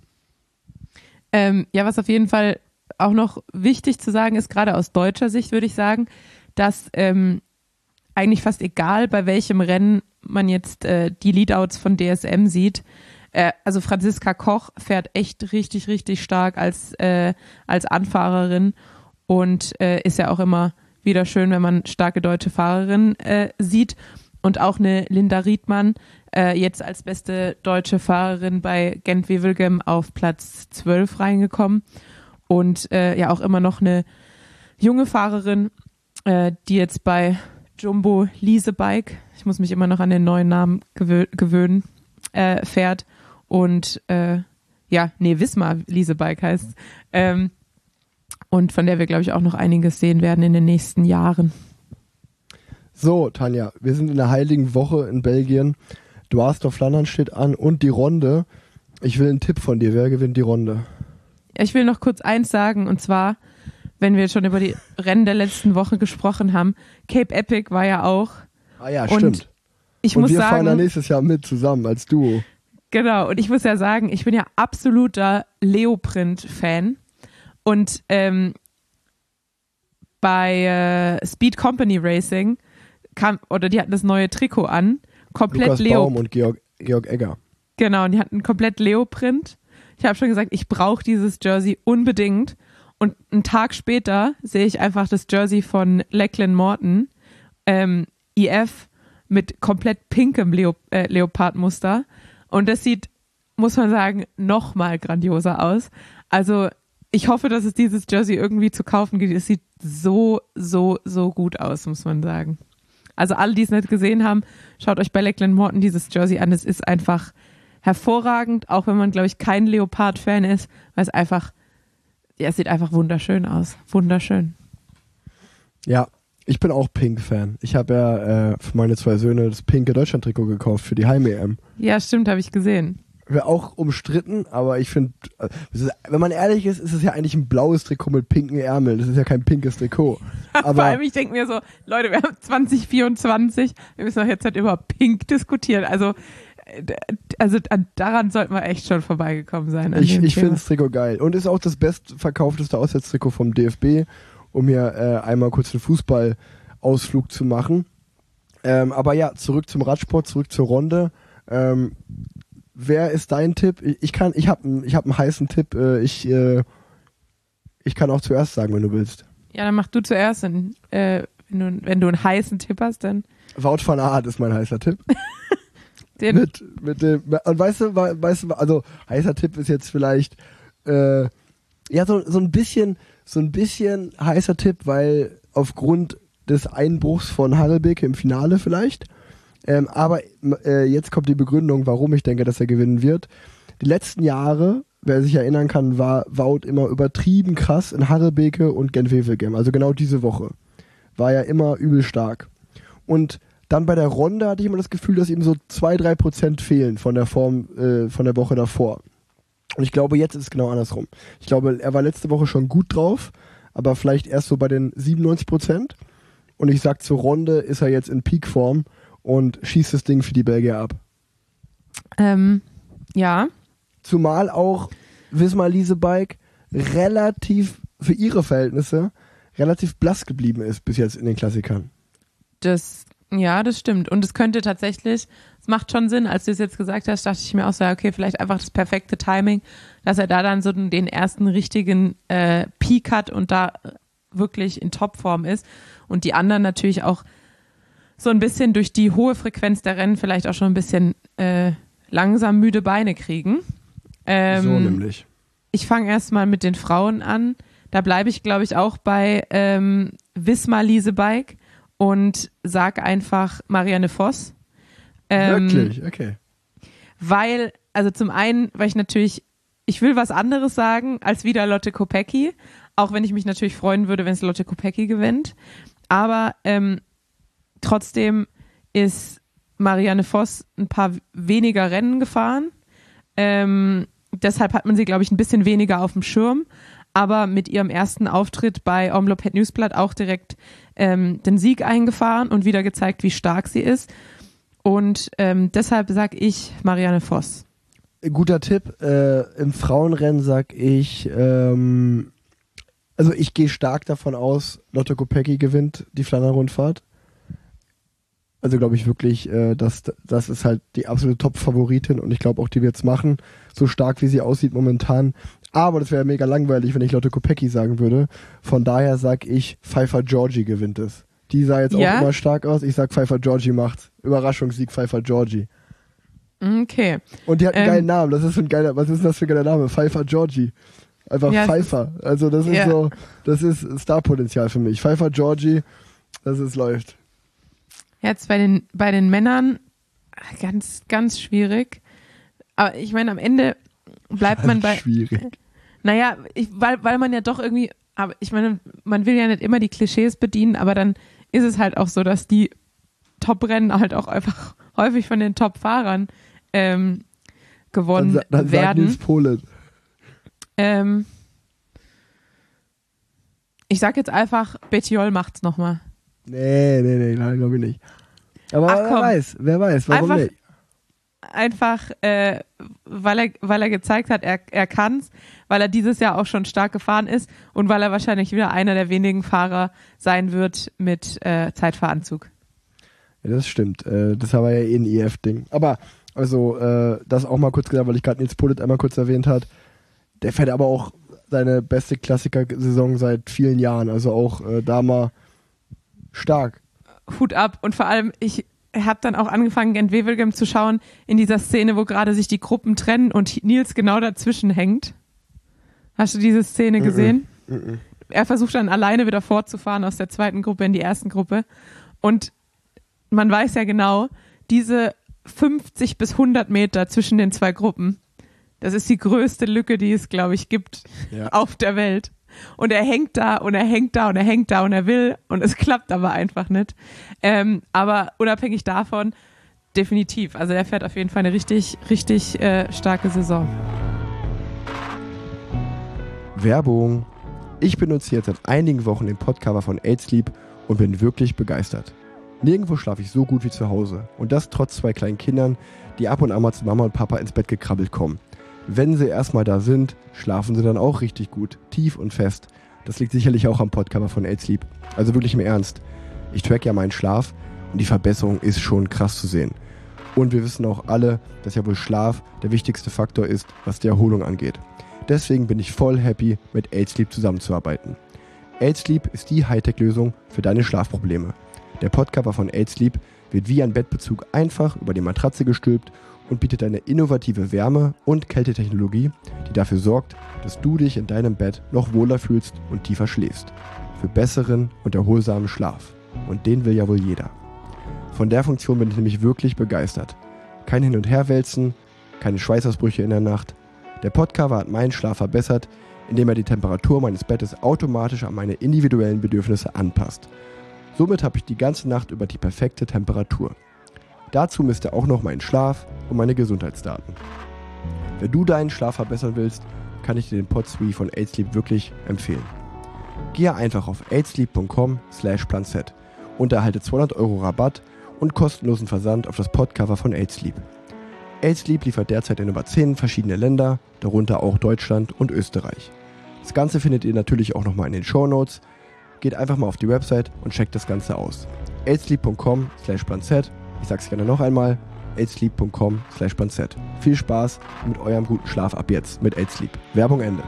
Ähm, ja, was auf jeden Fall auch noch wichtig zu sagen ist, gerade aus deutscher Sicht würde ich sagen, dass ähm, eigentlich fast egal, bei welchem Rennen man jetzt äh, die Leadouts von D S M sieht, äh, also Franziska Koch fährt echt richtig, richtig stark als, äh, als Anfahrerin und äh, ist ja auch immer wieder schön, wenn man starke deutsche Fahrerinnen äh, sieht. Und auch eine Linda Riedmann, äh, jetzt als beste deutsche Fahrerin bei Gent-Wevelgem auf Platz zwölf reingekommen. Und äh, ja auch immer noch eine junge Fahrerin, äh, die jetzt bei Jumbo Leasebike, ich muss mich immer noch an den neuen Namen gewö- gewöhnen, äh, fährt. Und äh, ja, nee, Wismar Leasebike heißt ähm, und von der wir, glaube ich, auch noch einiges sehen werden in den nächsten Jahren. So, Tanja, wir sind in der heiligen Woche in Belgien. Dwars door Flandern steht an und die Runde. Ich will einen Tipp von dir. Wer gewinnt die Runde? Ich will noch kurz eins sagen, und zwar, wenn wir schon über die Rennen der letzten Woche gesprochen haben, Cape Epic war ja auch. Ah ja, und stimmt. Ich und muss wir sagen, fahren da nächstes Jahr mit zusammen als Duo. Genau, und ich muss ja sagen, ich bin ja absoluter Leoprint-Fan. Und ähm, bei äh, Speed Company Racing kam, oder die hatten das neue Trikot an, komplett Lukas Leo. Baum und Georg, Georg Egger. Genau, und die hatten komplett Leoprint. Ich habe schon gesagt, ich brauche dieses Jersey unbedingt. Und einen Tag später sehe ich einfach das Jersey von Lachlan Morton, ähm, I F, mit komplett pinkem Leo, äh, Leopardmuster. Und das sieht, muss man sagen, noch mal grandioser aus. Also ich hoffe, dass es dieses Jersey irgendwie zu kaufen gibt. Es sieht so, so, so gut aus, muss man sagen. Also alle, die es nicht gesehen haben, schaut euch bei Lachlan Morton dieses Jersey an. Es ist einfach hervorragend, auch wenn man, glaube ich, kein Leopard-Fan ist, weil es einfach, ja, es sieht einfach wunderschön aus. Wunderschön. Ja, ich bin auch Pink-Fan. Ich habe ja äh, für meine zwei Söhne das pinke Deutschland-Trikot gekauft für die Heim-E M. Ja, stimmt, habe ich gesehen. Wäre auch umstritten, aber ich finde, wenn man ehrlich ist, ist es ja eigentlich ein blaues Trikot mit pinken Ärmeln. Das ist ja kein pinkes Trikot. Aber vor allem, ich denke mir so, Leute, wir haben zwanzig vierundzwanzig, wir müssen doch jetzt halt über Pink diskutieren. Also, also daran sollten wir echt schon vorbeigekommen sein. Ich, ich finde das Trikot geil. Und ist auch das bestverkaufteste Auswärtstrikot vom D F B, um hier äh, einmal kurz einen Fußballausflug zu machen. Ähm, aber ja, zurück zum Radsport, zurück zur Runde. Ähm, wer ist dein Tipp? Ich, ich kann, ich habe ich hab einen heißen Tipp. Äh, ich, äh, ich kann auch zuerst sagen, wenn du willst. Ja, dann mach du zuerst. Und, äh, wenn, du, wenn du einen heißen Tipp hast, dann... Wout van Aert ist mein heißer Tipp. Den mit, mit dem, und weißt du, weißt du, also heißer Tipp ist jetzt vielleicht äh, ja so, so ein bisschen, so ein bisschen heißer Tipp, weil aufgrund des Einbruchs von Harelbeke im Finale vielleicht. Ähm, aber äh, jetzt kommt die Begründung, warum ich denke, dass er gewinnen wird. Die letzten Jahre, wer sich erinnern kann, war Wout immer übertrieben krass in Harelbeke und Gent-Wevelgem. Also genau diese Woche war er immer übel stark. Und dann bei der Ronde hatte ich immer das Gefühl, dass ihm so zwei, drei Prozent fehlen von der Form äh, von der Woche davor. Und ich glaube, jetzt ist es genau andersrum. Ich glaube, er war letzte Woche schon gut drauf, aber vielleicht erst so bei den siebenundneunzig Prozent. Und ich sag, zur Ronde ist er jetzt in Peakform und schießt das Ding für die Belgier ab. Ähm, ja. Zumal auch Visma Leasebike relativ, für ihre Verhältnisse, relativ blass geblieben ist bis jetzt in den Klassikern. Das, ja, das stimmt. Und es könnte tatsächlich, es macht schon Sinn, als du es jetzt gesagt hast, dachte ich mir auch so, okay, vielleicht einfach das perfekte Timing, dass er da dann so den ersten richtigen äh, Peak hat und da wirklich in Topform ist. Und die anderen natürlich auch so ein bisschen durch die hohe Frequenz der Rennen vielleicht auch schon ein bisschen äh, langsam müde Beine kriegen. Ähm, so nämlich. Ich fange erstmal mit den Frauen an. Da bleibe ich, glaube ich, auch bei ähm, Visma Leasebike und sag einfach Marianne Vos. Ähm, Wirklich? Okay. Weil, also zum einen, weil ich natürlich, ich will was anderes sagen als wieder Lotte Kopecky, auch wenn ich mich natürlich freuen würde, wenn es Lotte Kopecky gewinnt. Aber ähm, trotzdem ist Marianne Vos ein paar weniger Rennen gefahren. Ähm, deshalb hat man sie, glaube ich, ein bisschen weniger auf dem Schirm. Aber mit ihrem ersten Auftritt bei Omloop Newsblad auch direkt ähm, den Sieg eingefahren und wieder gezeigt, wie stark sie ist. Und ähm, deshalb sage ich Marianne Vos. Guter Tipp. Äh, im Frauenrennen sag ich, ähm, also ich gehe stark davon aus, Lotte Kopecky gewinnt die Flandern-Rundfahrt. Also glaube ich wirklich, äh, dass das ist halt die absolute Top-Favoritin und ich glaube auch, die wird es machen, so stark wie sie aussieht momentan. Aber das wäre mega langweilig, wenn ich Lotte Kopecky sagen würde. Von daher sag ich, Pfeiffer Georgie gewinnt es. Die sah jetzt Ja? auch immer stark aus. Ich sag, Pfeiffer Georgie macht's. Überraschungssieg Pfeiffer Georgie. Okay. Und die hat einen Ähm, geilen Namen. Das ist ein geiler, was ist denn das für ein geiler Name? Pfeiffer Georgie. Einfach Ja, es Pfeiffer. Also das ist Ja. so, das ist Starpotenzial für mich. Pfeiffer Georgie, das ist läuft. Jetzt bei den, bei den Männern ganz, ganz schwierig. Aber ich meine, am Ende bleibt man bei. Schwierig. Naja, ich, weil, weil man ja doch irgendwie, aber ich meine, man will ja nicht immer die Klischees bedienen, aber dann ist es halt auch so, dass die Top-Rennen halt auch einfach häufig von den Top-Fahrern ähm, gewonnen Dann, sa- dann sag werden. Nils Polen. Ähm, ich sag jetzt einfach, Bettiol macht's nochmal. Nee, nee, nee, glaube ich nicht. Aber Ach, wer komm. weiß, wer weiß, warum Einfach- nicht? Einfach, äh, weil er, weil er gezeigt hat, er, er kann's, weil er dieses Jahr auch schon stark gefahren ist und weil er wahrscheinlich wieder einer der wenigen Fahrer sein wird mit äh, Zeitfahranzug. Ja, das stimmt. Äh, das war ja eh ein E F-Ding. Aber, also, äh, das auch mal kurz gesagt, weil ich gerade Nils Polen einmal kurz erwähnt hat. Der fährt aber auch seine beste Klassiker-Saison seit vielen Jahren. Also auch äh, da mal stark. Hut ab und vor allem, ich habe dann auch angefangen, Gent-Wevelgem zu schauen in dieser Szene, wo gerade sich die Gruppen trennen und Nils genau dazwischen hängt. Hast du diese Szene gesehen? Mm-mm. Er versucht dann alleine wieder fortzufahren aus der zweiten Gruppe in die ersten Gruppe und man weiß ja genau, diese fünfzig bis hundert Meter zwischen den zwei Gruppen, das ist die größte Lücke, die es, glaube ich, gibt Ja. auf der Welt. Und er hängt da und er hängt da und er hängt da und er will und es klappt aber einfach nicht. Ähm, aber unabhängig davon, definitiv. Also er fährt auf jeden Fall eine richtig, richtig äh, starke Saison. Werbung. Ich benutze jetzt seit einigen Wochen den Podcover von eight sleep und bin wirklich begeistert. Nirgendwo schlafe ich so gut wie zu Hause. Und das trotz zwei kleinen Kindern, die ab und an mal zu Mama und Papa ins Bett gekrabbelt kommen. Wenn sie erstmal da sind, schlafen sie dann auch richtig gut, tief und fest. Das liegt sicherlich auch am Podcover von eight sleep. Also wirklich im Ernst. Ich track ja meinen Schlaf und die Verbesserung ist schon krass zu sehen. Und wir wissen auch alle, dass ja wohl Schlaf der wichtigste Faktor ist, was die Erholung angeht. Deswegen bin ich voll happy, mit eight sleep zusammenzuarbeiten. eight sleep ist die Hightech-Lösung für deine Schlafprobleme. Der Podcover von eight sleep wird wie ein Bettbezug einfach über die Matratze gestülpt und bietet eine innovative Wärme- und Kältetechnologie, die dafür sorgt, dass du dich in deinem Bett noch wohler fühlst und tiefer schläfst. Für besseren und erholsamen Schlaf. Und den will ja wohl jeder. Von der Funktion bin ich nämlich wirklich begeistert. Kein Hin- und Herwälzen, keine Schweißausbrüche in der Nacht. Der Podcover hat meinen Schlaf verbessert, indem er die Temperatur meines Bettes automatisch an meine individuellen Bedürfnisse anpasst. Somit habe ich die ganze Nacht über die perfekte Temperatur. Dazu misst er auch noch meinen Schlaf und meine Gesundheitsdaten. Wenn du deinen Schlaf verbessern willst, kann ich dir den PodSuite von eight sleep wirklich empfehlen. Gehe einfach auf eight sleep punkt com slash planset und erhalte zweihundert Euro Rabatt und kostenlosen Versand auf das Podcover von eight sleep. eight sleep liefert derzeit in über zehn verschiedene Länder, darunter auch Deutschland und Österreich. Das Ganze findet ihr natürlich auch nochmal in den Shownotes. Geht einfach mal auf die Website und checkt das Ganze aus. eight sleep punkt com slash planset. Ich sag's gerne noch einmal. eight sleep punkt com slash planset. Viel Spaß mit eurem guten Schlaf ab jetzt mit eight sleep. Werbung Ende.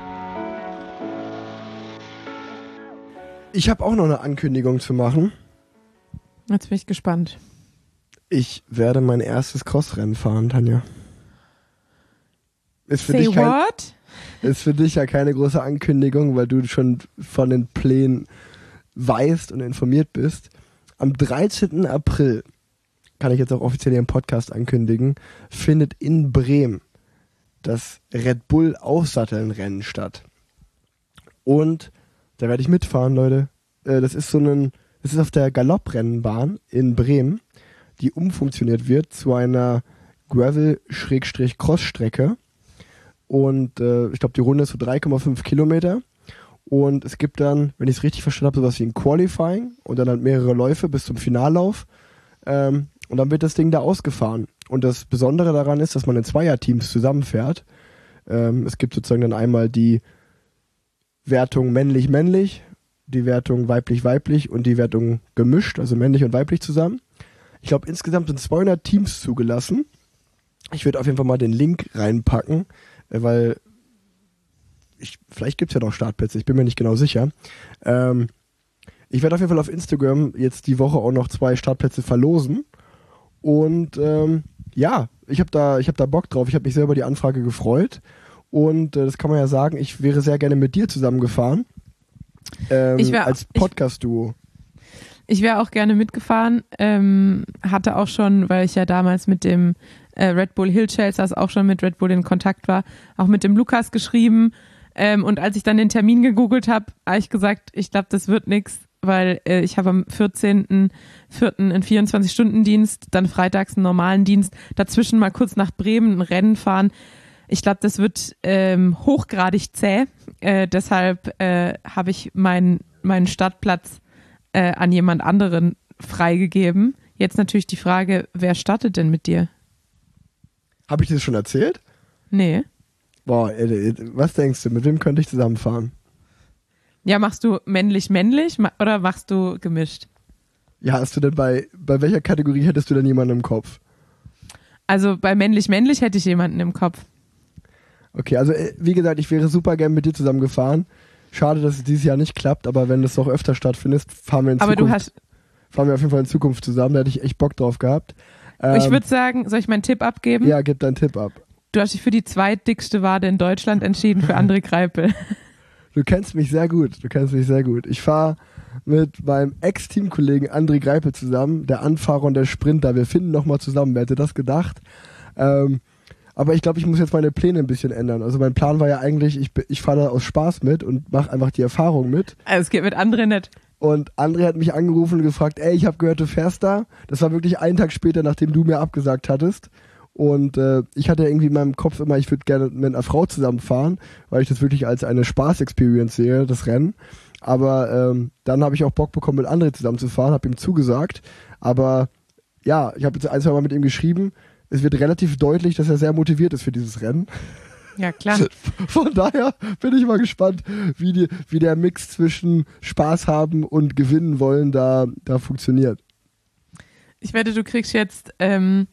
Ich habe auch noch eine Ankündigung zu machen. Jetzt bin ich gespannt. Ich werde mein erstes Crossrennen fahren, Tanja. Ist für Say dich kein, what? ist für dich ja keine große Ankündigung, weil du schon von den Plänen weißt und informiert bist. Am dreizehnten April, kann ich jetzt auch offiziell hier im Podcast ankündigen, findet in Bremen das Red Bull Aufsatteln-Rennen statt. Und da werde ich mitfahren, Leute. Das ist so ein, das ist auf der Galopprennbahn in Bremen, die umfunktioniert wird zu einer Gravel-Cross-Strecke. Und äh, ich glaube, die Runde ist so drei Komma fünf Kilometer. Und es gibt dann, wenn ich es richtig verstanden habe, sowas wie ein Qualifying und dann halt mehrere Läufe bis zum Finallauf. Ähm, und dann wird das Ding da ausgefahren. Und das Besondere daran ist, dass man in Zweierteams zusammenfährt. Ähm, es gibt sozusagen dann einmal die Wertung männlich-männlich, die Wertung weiblich-weiblich und die Wertung gemischt, also männlich und weiblich zusammen. Ich glaube, insgesamt sind zweihundert Teams zugelassen. Ich würde auf jeden Fall mal den Link reinpacken, weil ich, vielleicht gibt es ja noch Startplätze, ich bin mir nicht genau sicher. Ähm, ich werde auf jeden Fall auf Instagram jetzt die Woche auch noch zwei Startplätze verlosen. Und ähm, ja, ich habe da, ich hab da Bock drauf. Ich habe mich sehr über die Anfrage gefreut. Und äh, das kann man ja sagen, ich wäre sehr gerne mit dir zusammengefahren. Ähm, Ich wär- als Podcast-Duo. Ich wäre auch gerne mitgefahren, ähm, hatte auch schon, weil ich ja damals mit dem äh, Red Bull Hill Chasers auch schon mit Red Bull in Kontakt war, auch mit dem Lukas geschrieben. Ähm, und als ich dann den Termin gegoogelt habe, habe ich gesagt, ich glaube, das wird nix, weil äh, ich habe am vierzehnten vierten einen vierundzwanzig-Stunden-Dienst, dann freitags einen normalen Dienst, dazwischen mal kurz nach Bremen ein Rennen fahren. Ich glaube, das wird ähm, hochgradig zäh. Äh, deshalb äh, habe ich meinen meinen Startplatz äh, an jemand anderen freigegeben. Jetzt natürlich die Frage, wer startet denn mit dir? Habe ich dir das schon erzählt? Nee. Boah, ey, ey, was denkst du, mit wem könnte ich zusammenfahren? Ja, machst du männlich-männlich ma- oder machst du gemischt? Ja, hast du denn bei, bei welcher Kategorie hättest du denn jemanden im Kopf? Also bei männlich-männlich hätte ich jemanden im Kopf. Okay, also äh, wie gesagt, ich wäre super gern mit dir zusammengefahren. Schade, dass es dieses Jahr nicht klappt, aber wenn das noch öfter stattfindet, fahren wir in Aber Zukunft, du hast, fahren wir auf jeden Fall in Zukunft zusammen. Da hätte ich echt Bock drauf gehabt. Ähm, ich würde sagen, soll ich meinen Tipp abgeben? Ja, gib deinen Tipp ab. Du hast dich für die zweitdickste Wade in Deutschland entschieden, für André Greipel. Du kennst mich sehr gut. Du kennst mich sehr gut. Ich fahre mit meinem Ex-Teamkollegen André Greipel zusammen, der Anfahrer und der Sprinter. Wir finden nochmal zusammen. Wer hätte das gedacht? Ähm, aber ich glaube, ich muss jetzt meine Pläne ein bisschen ändern. Also mein Plan war ja eigentlich, ich, ich fahre da aus Spaß mit und mache einfach die Erfahrung mit. Also es geht mit André nicht. Und André hat mich angerufen und gefragt, ey, ich habe gehört, du fährst da. Das war wirklich einen Tag später, nachdem du mir abgesagt hattest. Und äh, ich hatte irgendwie in meinem Kopf immer, ich würde gerne mit einer Frau zusammenfahren, weil ich das wirklich als eine Spaß-Experience sehe, das Rennen. Aber ähm, dann habe ich auch Bock bekommen, mit André zusammenzufahren, habe ihm zugesagt. Aber ja, ich habe jetzt ein, zwei Mal mit ihm geschrieben. Es wird relativ deutlich, dass er sehr motiviert ist für dieses Rennen. Ja, klar. Von daher bin ich mal gespannt, wie, die, wie der Mix zwischen Spaß haben und gewinnen wollen da, da funktioniert. Ich wette, du kriegst jetzt ähm,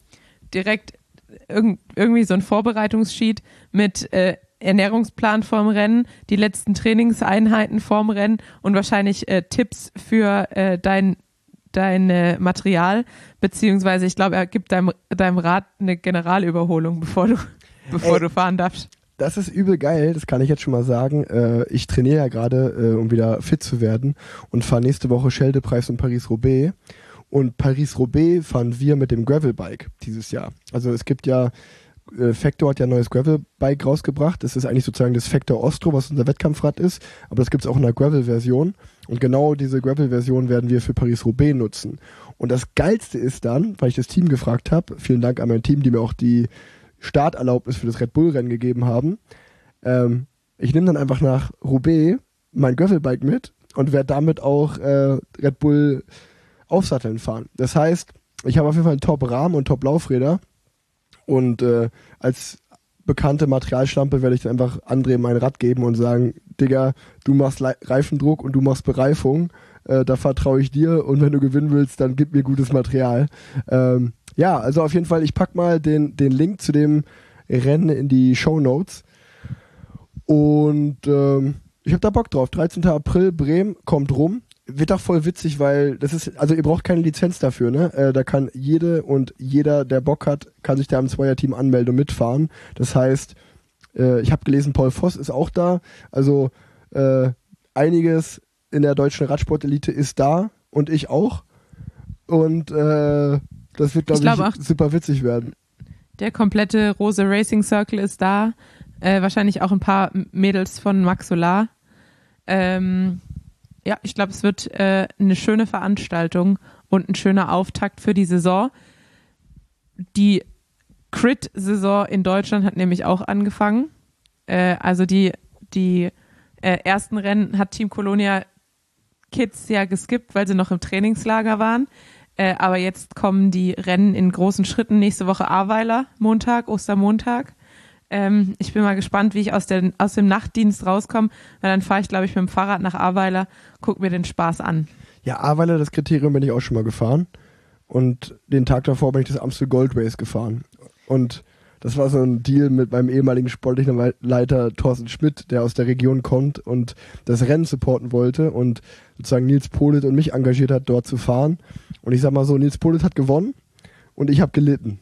direkt irg- irgendwie so ein Vorbereitungssheet mit äh, Ernährungsplan vorm Rennen, die letzten Trainingseinheiten vorm Rennen und wahrscheinlich äh, Tipps für äh, dein dein äh, Material, beziehungsweise ich glaube, er gibt deinem, deinem Rad eine Generalüberholung, bevor du, bevor Ey, du fahren darfst. Das ist übel geil, das kann ich jetzt schon mal sagen. Äh, ich trainiere ja gerade, äh, um wieder fit zu werden und fahre nächste Woche Scheldepreis und Paris-Roubaix. Und Paris-Roubaix fahren wir mit dem Gravelbike dieses Jahr. Also es gibt ja, äh, Factor hat ja ein neues Gravelbike rausgebracht. Das ist eigentlich sozusagen das Factor Ostro, was unser Wettkampfrad ist. Aber das gibt es auch in der Gravel-Version. Und genau diese Gravel-Version werden wir für Paris-Roubaix nutzen. Und das Geilste ist dann, weil ich das Team gefragt habe, vielen Dank an mein Team, die mir auch die Starterlaubnis für das Red Bull-Rennen gegeben haben. Ähm, ich nehme dann einfach nach Roubaix mein Gravelbike mit und werde damit auch äh, Red Bull Aufsatteln fahren. Das heißt, ich habe auf jeden Fall einen Top-Rahmen und Top-Laufräder und äh, als bekannte Materialschlampe werde ich dann einfach André mein Rad geben und sagen, Digga, du machst Le- Reifendruck und du machst Bereifung, äh, da vertraue ich dir und wenn du gewinnen willst, dann gib mir gutes Material. Ähm, ja, also auf jeden Fall, ich pack mal den, den Link zu dem Rennen in die Shownotes und ähm, ich habe da Bock drauf. dreizehnten April, Bremen, kommt rum. Wird auch voll witzig, weil das ist, also ihr braucht keine Lizenz dafür, ne? Äh, da kann jede und jeder, der Bock hat, kann sich da im Zweierteam anmelden und mitfahren. Das heißt, äh, ich habe gelesen, Paul Voss ist auch da. Also äh, einiges in der deutschen Radsportelite ist da und ich auch. Und äh, das wird, glaube ich, glaub ich super witzig werden. Der komplette Rose Racing Circle ist da. Äh, wahrscheinlich auch ein paar Mädels von Max Solar. Ähm, ja, ich glaube, es wird äh, eine schöne Veranstaltung und ein schöner Auftakt für die Saison. Die Crit-Saison in Deutschland hat nämlich auch angefangen. Äh, also die, die äh, ersten Rennen hat Team Colonia Kids ja geskippt, weil sie noch im Trainingslager waren. Äh, aber jetzt kommen die Rennen in großen Schritten. Nächste Woche Ahrweiler, Montag, Ostermontag. Ähm, ich bin mal gespannt, wie ich aus, der, aus dem Nachtdienst rauskomme, weil dann fahre ich, glaube ich, mit dem Fahrrad nach Ahrweiler, guck mir den Spaß an. Ja, Ahrweiler, das Kriterium bin ich auch schon mal gefahren. Und den Tag davor bin ich das Amstel Gold Race gefahren. Und das war so ein Deal mit meinem ehemaligen sportlichen Leiter Thorsten Schmidt, der aus der Region kommt und das Rennen supporten wollte und sozusagen Nils Polit und mich engagiert hat, dort zu fahren. Und ich sag mal so, Nils Polit hat gewonnen und ich habe gelitten.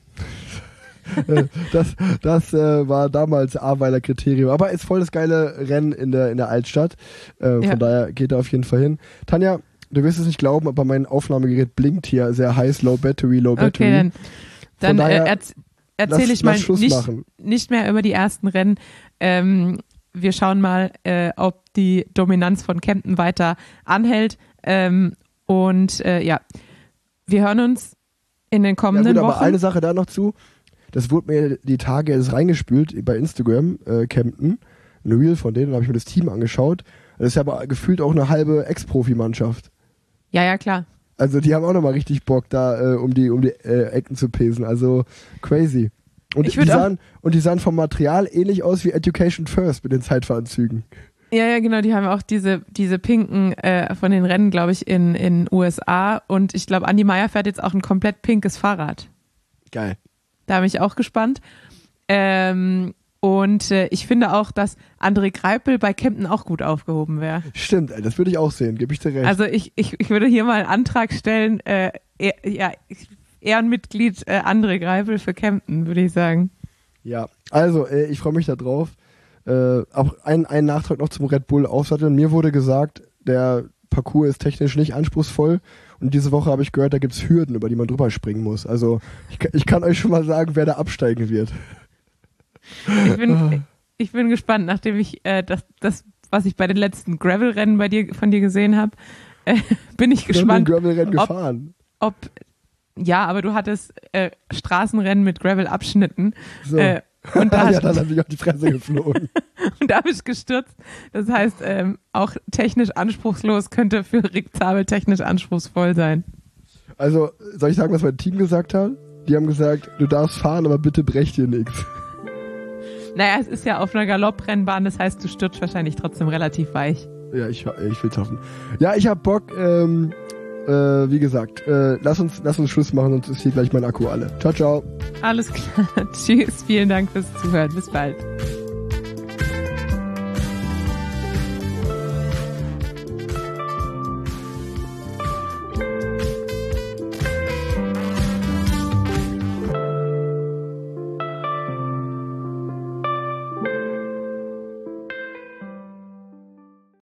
das das äh, war damals Ahrweiler Kriterium. Aber ist voll das geile Rennen in der, in der Altstadt. Äh, ja. Von daher geht er auf jeden Fall hin. Tanja, du wirst es nicht glauben, aber mein Aufnahmegerät blinkt hier sehr heiß. Low Battery, Low Battery. Okay, dann, dann daher, äh, erz- erzähle ich mal nicht, nicht mehr über die ersten Rennen. Ähm, wir schauen mal, äh, ob die Dominanz von Kempten weiter anhält. Ähm, und äh, ja, wir hören uns in den kommenden ja, gut, Wochen. Aber eine Sache da noch zu. Das wurde mir die Tage ist reingespült bei Instagram, äh, Kempten. Ein Reel von denen, da habe ich mir das Team angeschaut. Das ist ja aber gefühlt auch eine halbe Ex-Profi-Mannschaft. Ja, ja, klar. Also die haben auch nochmal richtig Bock, da äh, um die, um die äh, Ecken zu pesen. Also crazy. Und die, sahen, und die sahen vom Material ähnlich aus wie Education First mit den Zeitveranzügen. Ja, ja, genau, die haben auch diese, diese pinken äh, von den Rennen, glaube ich, in in U S A. Und ich glaube, Andi Meier fährt jetzt auch ein komplett pinkes Fahrrad. Geil. Da bin ich auch gespannt. Ähm, und äh, ich finde auch, dass André Greipel bei Kempten auch gut aufgehoben wäre. Stimmt, das würde ich auch sehen, gebe ich dir recht. Also ich, ich, ich würde hier mal einen Antrag stellen, äh, er, ja, Ehrenmitglied äh, André Greipel für Kempten, würde ich sagen. Ja, also äh, ich freue mich da drauf. Äh, auch ein, ein Nachtrag noch zum Red Bull Aufsatteln. Mir wurde gesagt, der Parcours ist technisch nicht anspruchsvoll. Und diese Woche habe ich gehört, da gibt es Hürden, über die man drüber springen muss. Also ich, ich kann euch schon mal sagen, wer da absteigen wird. Ich bin, ich bin gespannt, nachdem ich äh, das, das, was ich bei den letzten Gravel-Rennen bei dir, von dir gesehen habe, äh, bin ich gespannt. Ich bin Gravel-Rennen ob, gefahren. Ob, ja, aber du hattest äh, Straßenrennen mit Gravel-Abschnitten. So. Äh, und da ja, dann habe ich auf die Fresse geflogen. Und da bin ich gestürzt. Das heißt, ähm, auch technisch anspruchslos könnte für Rick Zabel technisch anspruchsvoll sein. Also, soll ich sagen, was mein Team gesagt hat? Die haben gesagt, du darfst fahren, aber bitte brech dir nichts. Naja, es ist ja auf einer Galopprennbahn, das heißt, du stürzt wahrscheinlich trotzdem relativ weich. Ja, ich, ich will's hoffen. Ja, ich hab Bock, ähm, äh, wie gesagt, äh, lass uns, lass uns Schluss machen, sonst ist hier gleich mein Akku alle. Ciao, ciao. Alles klar. Tschüss. Vielen Dank fürs Zuhören. Bis bald.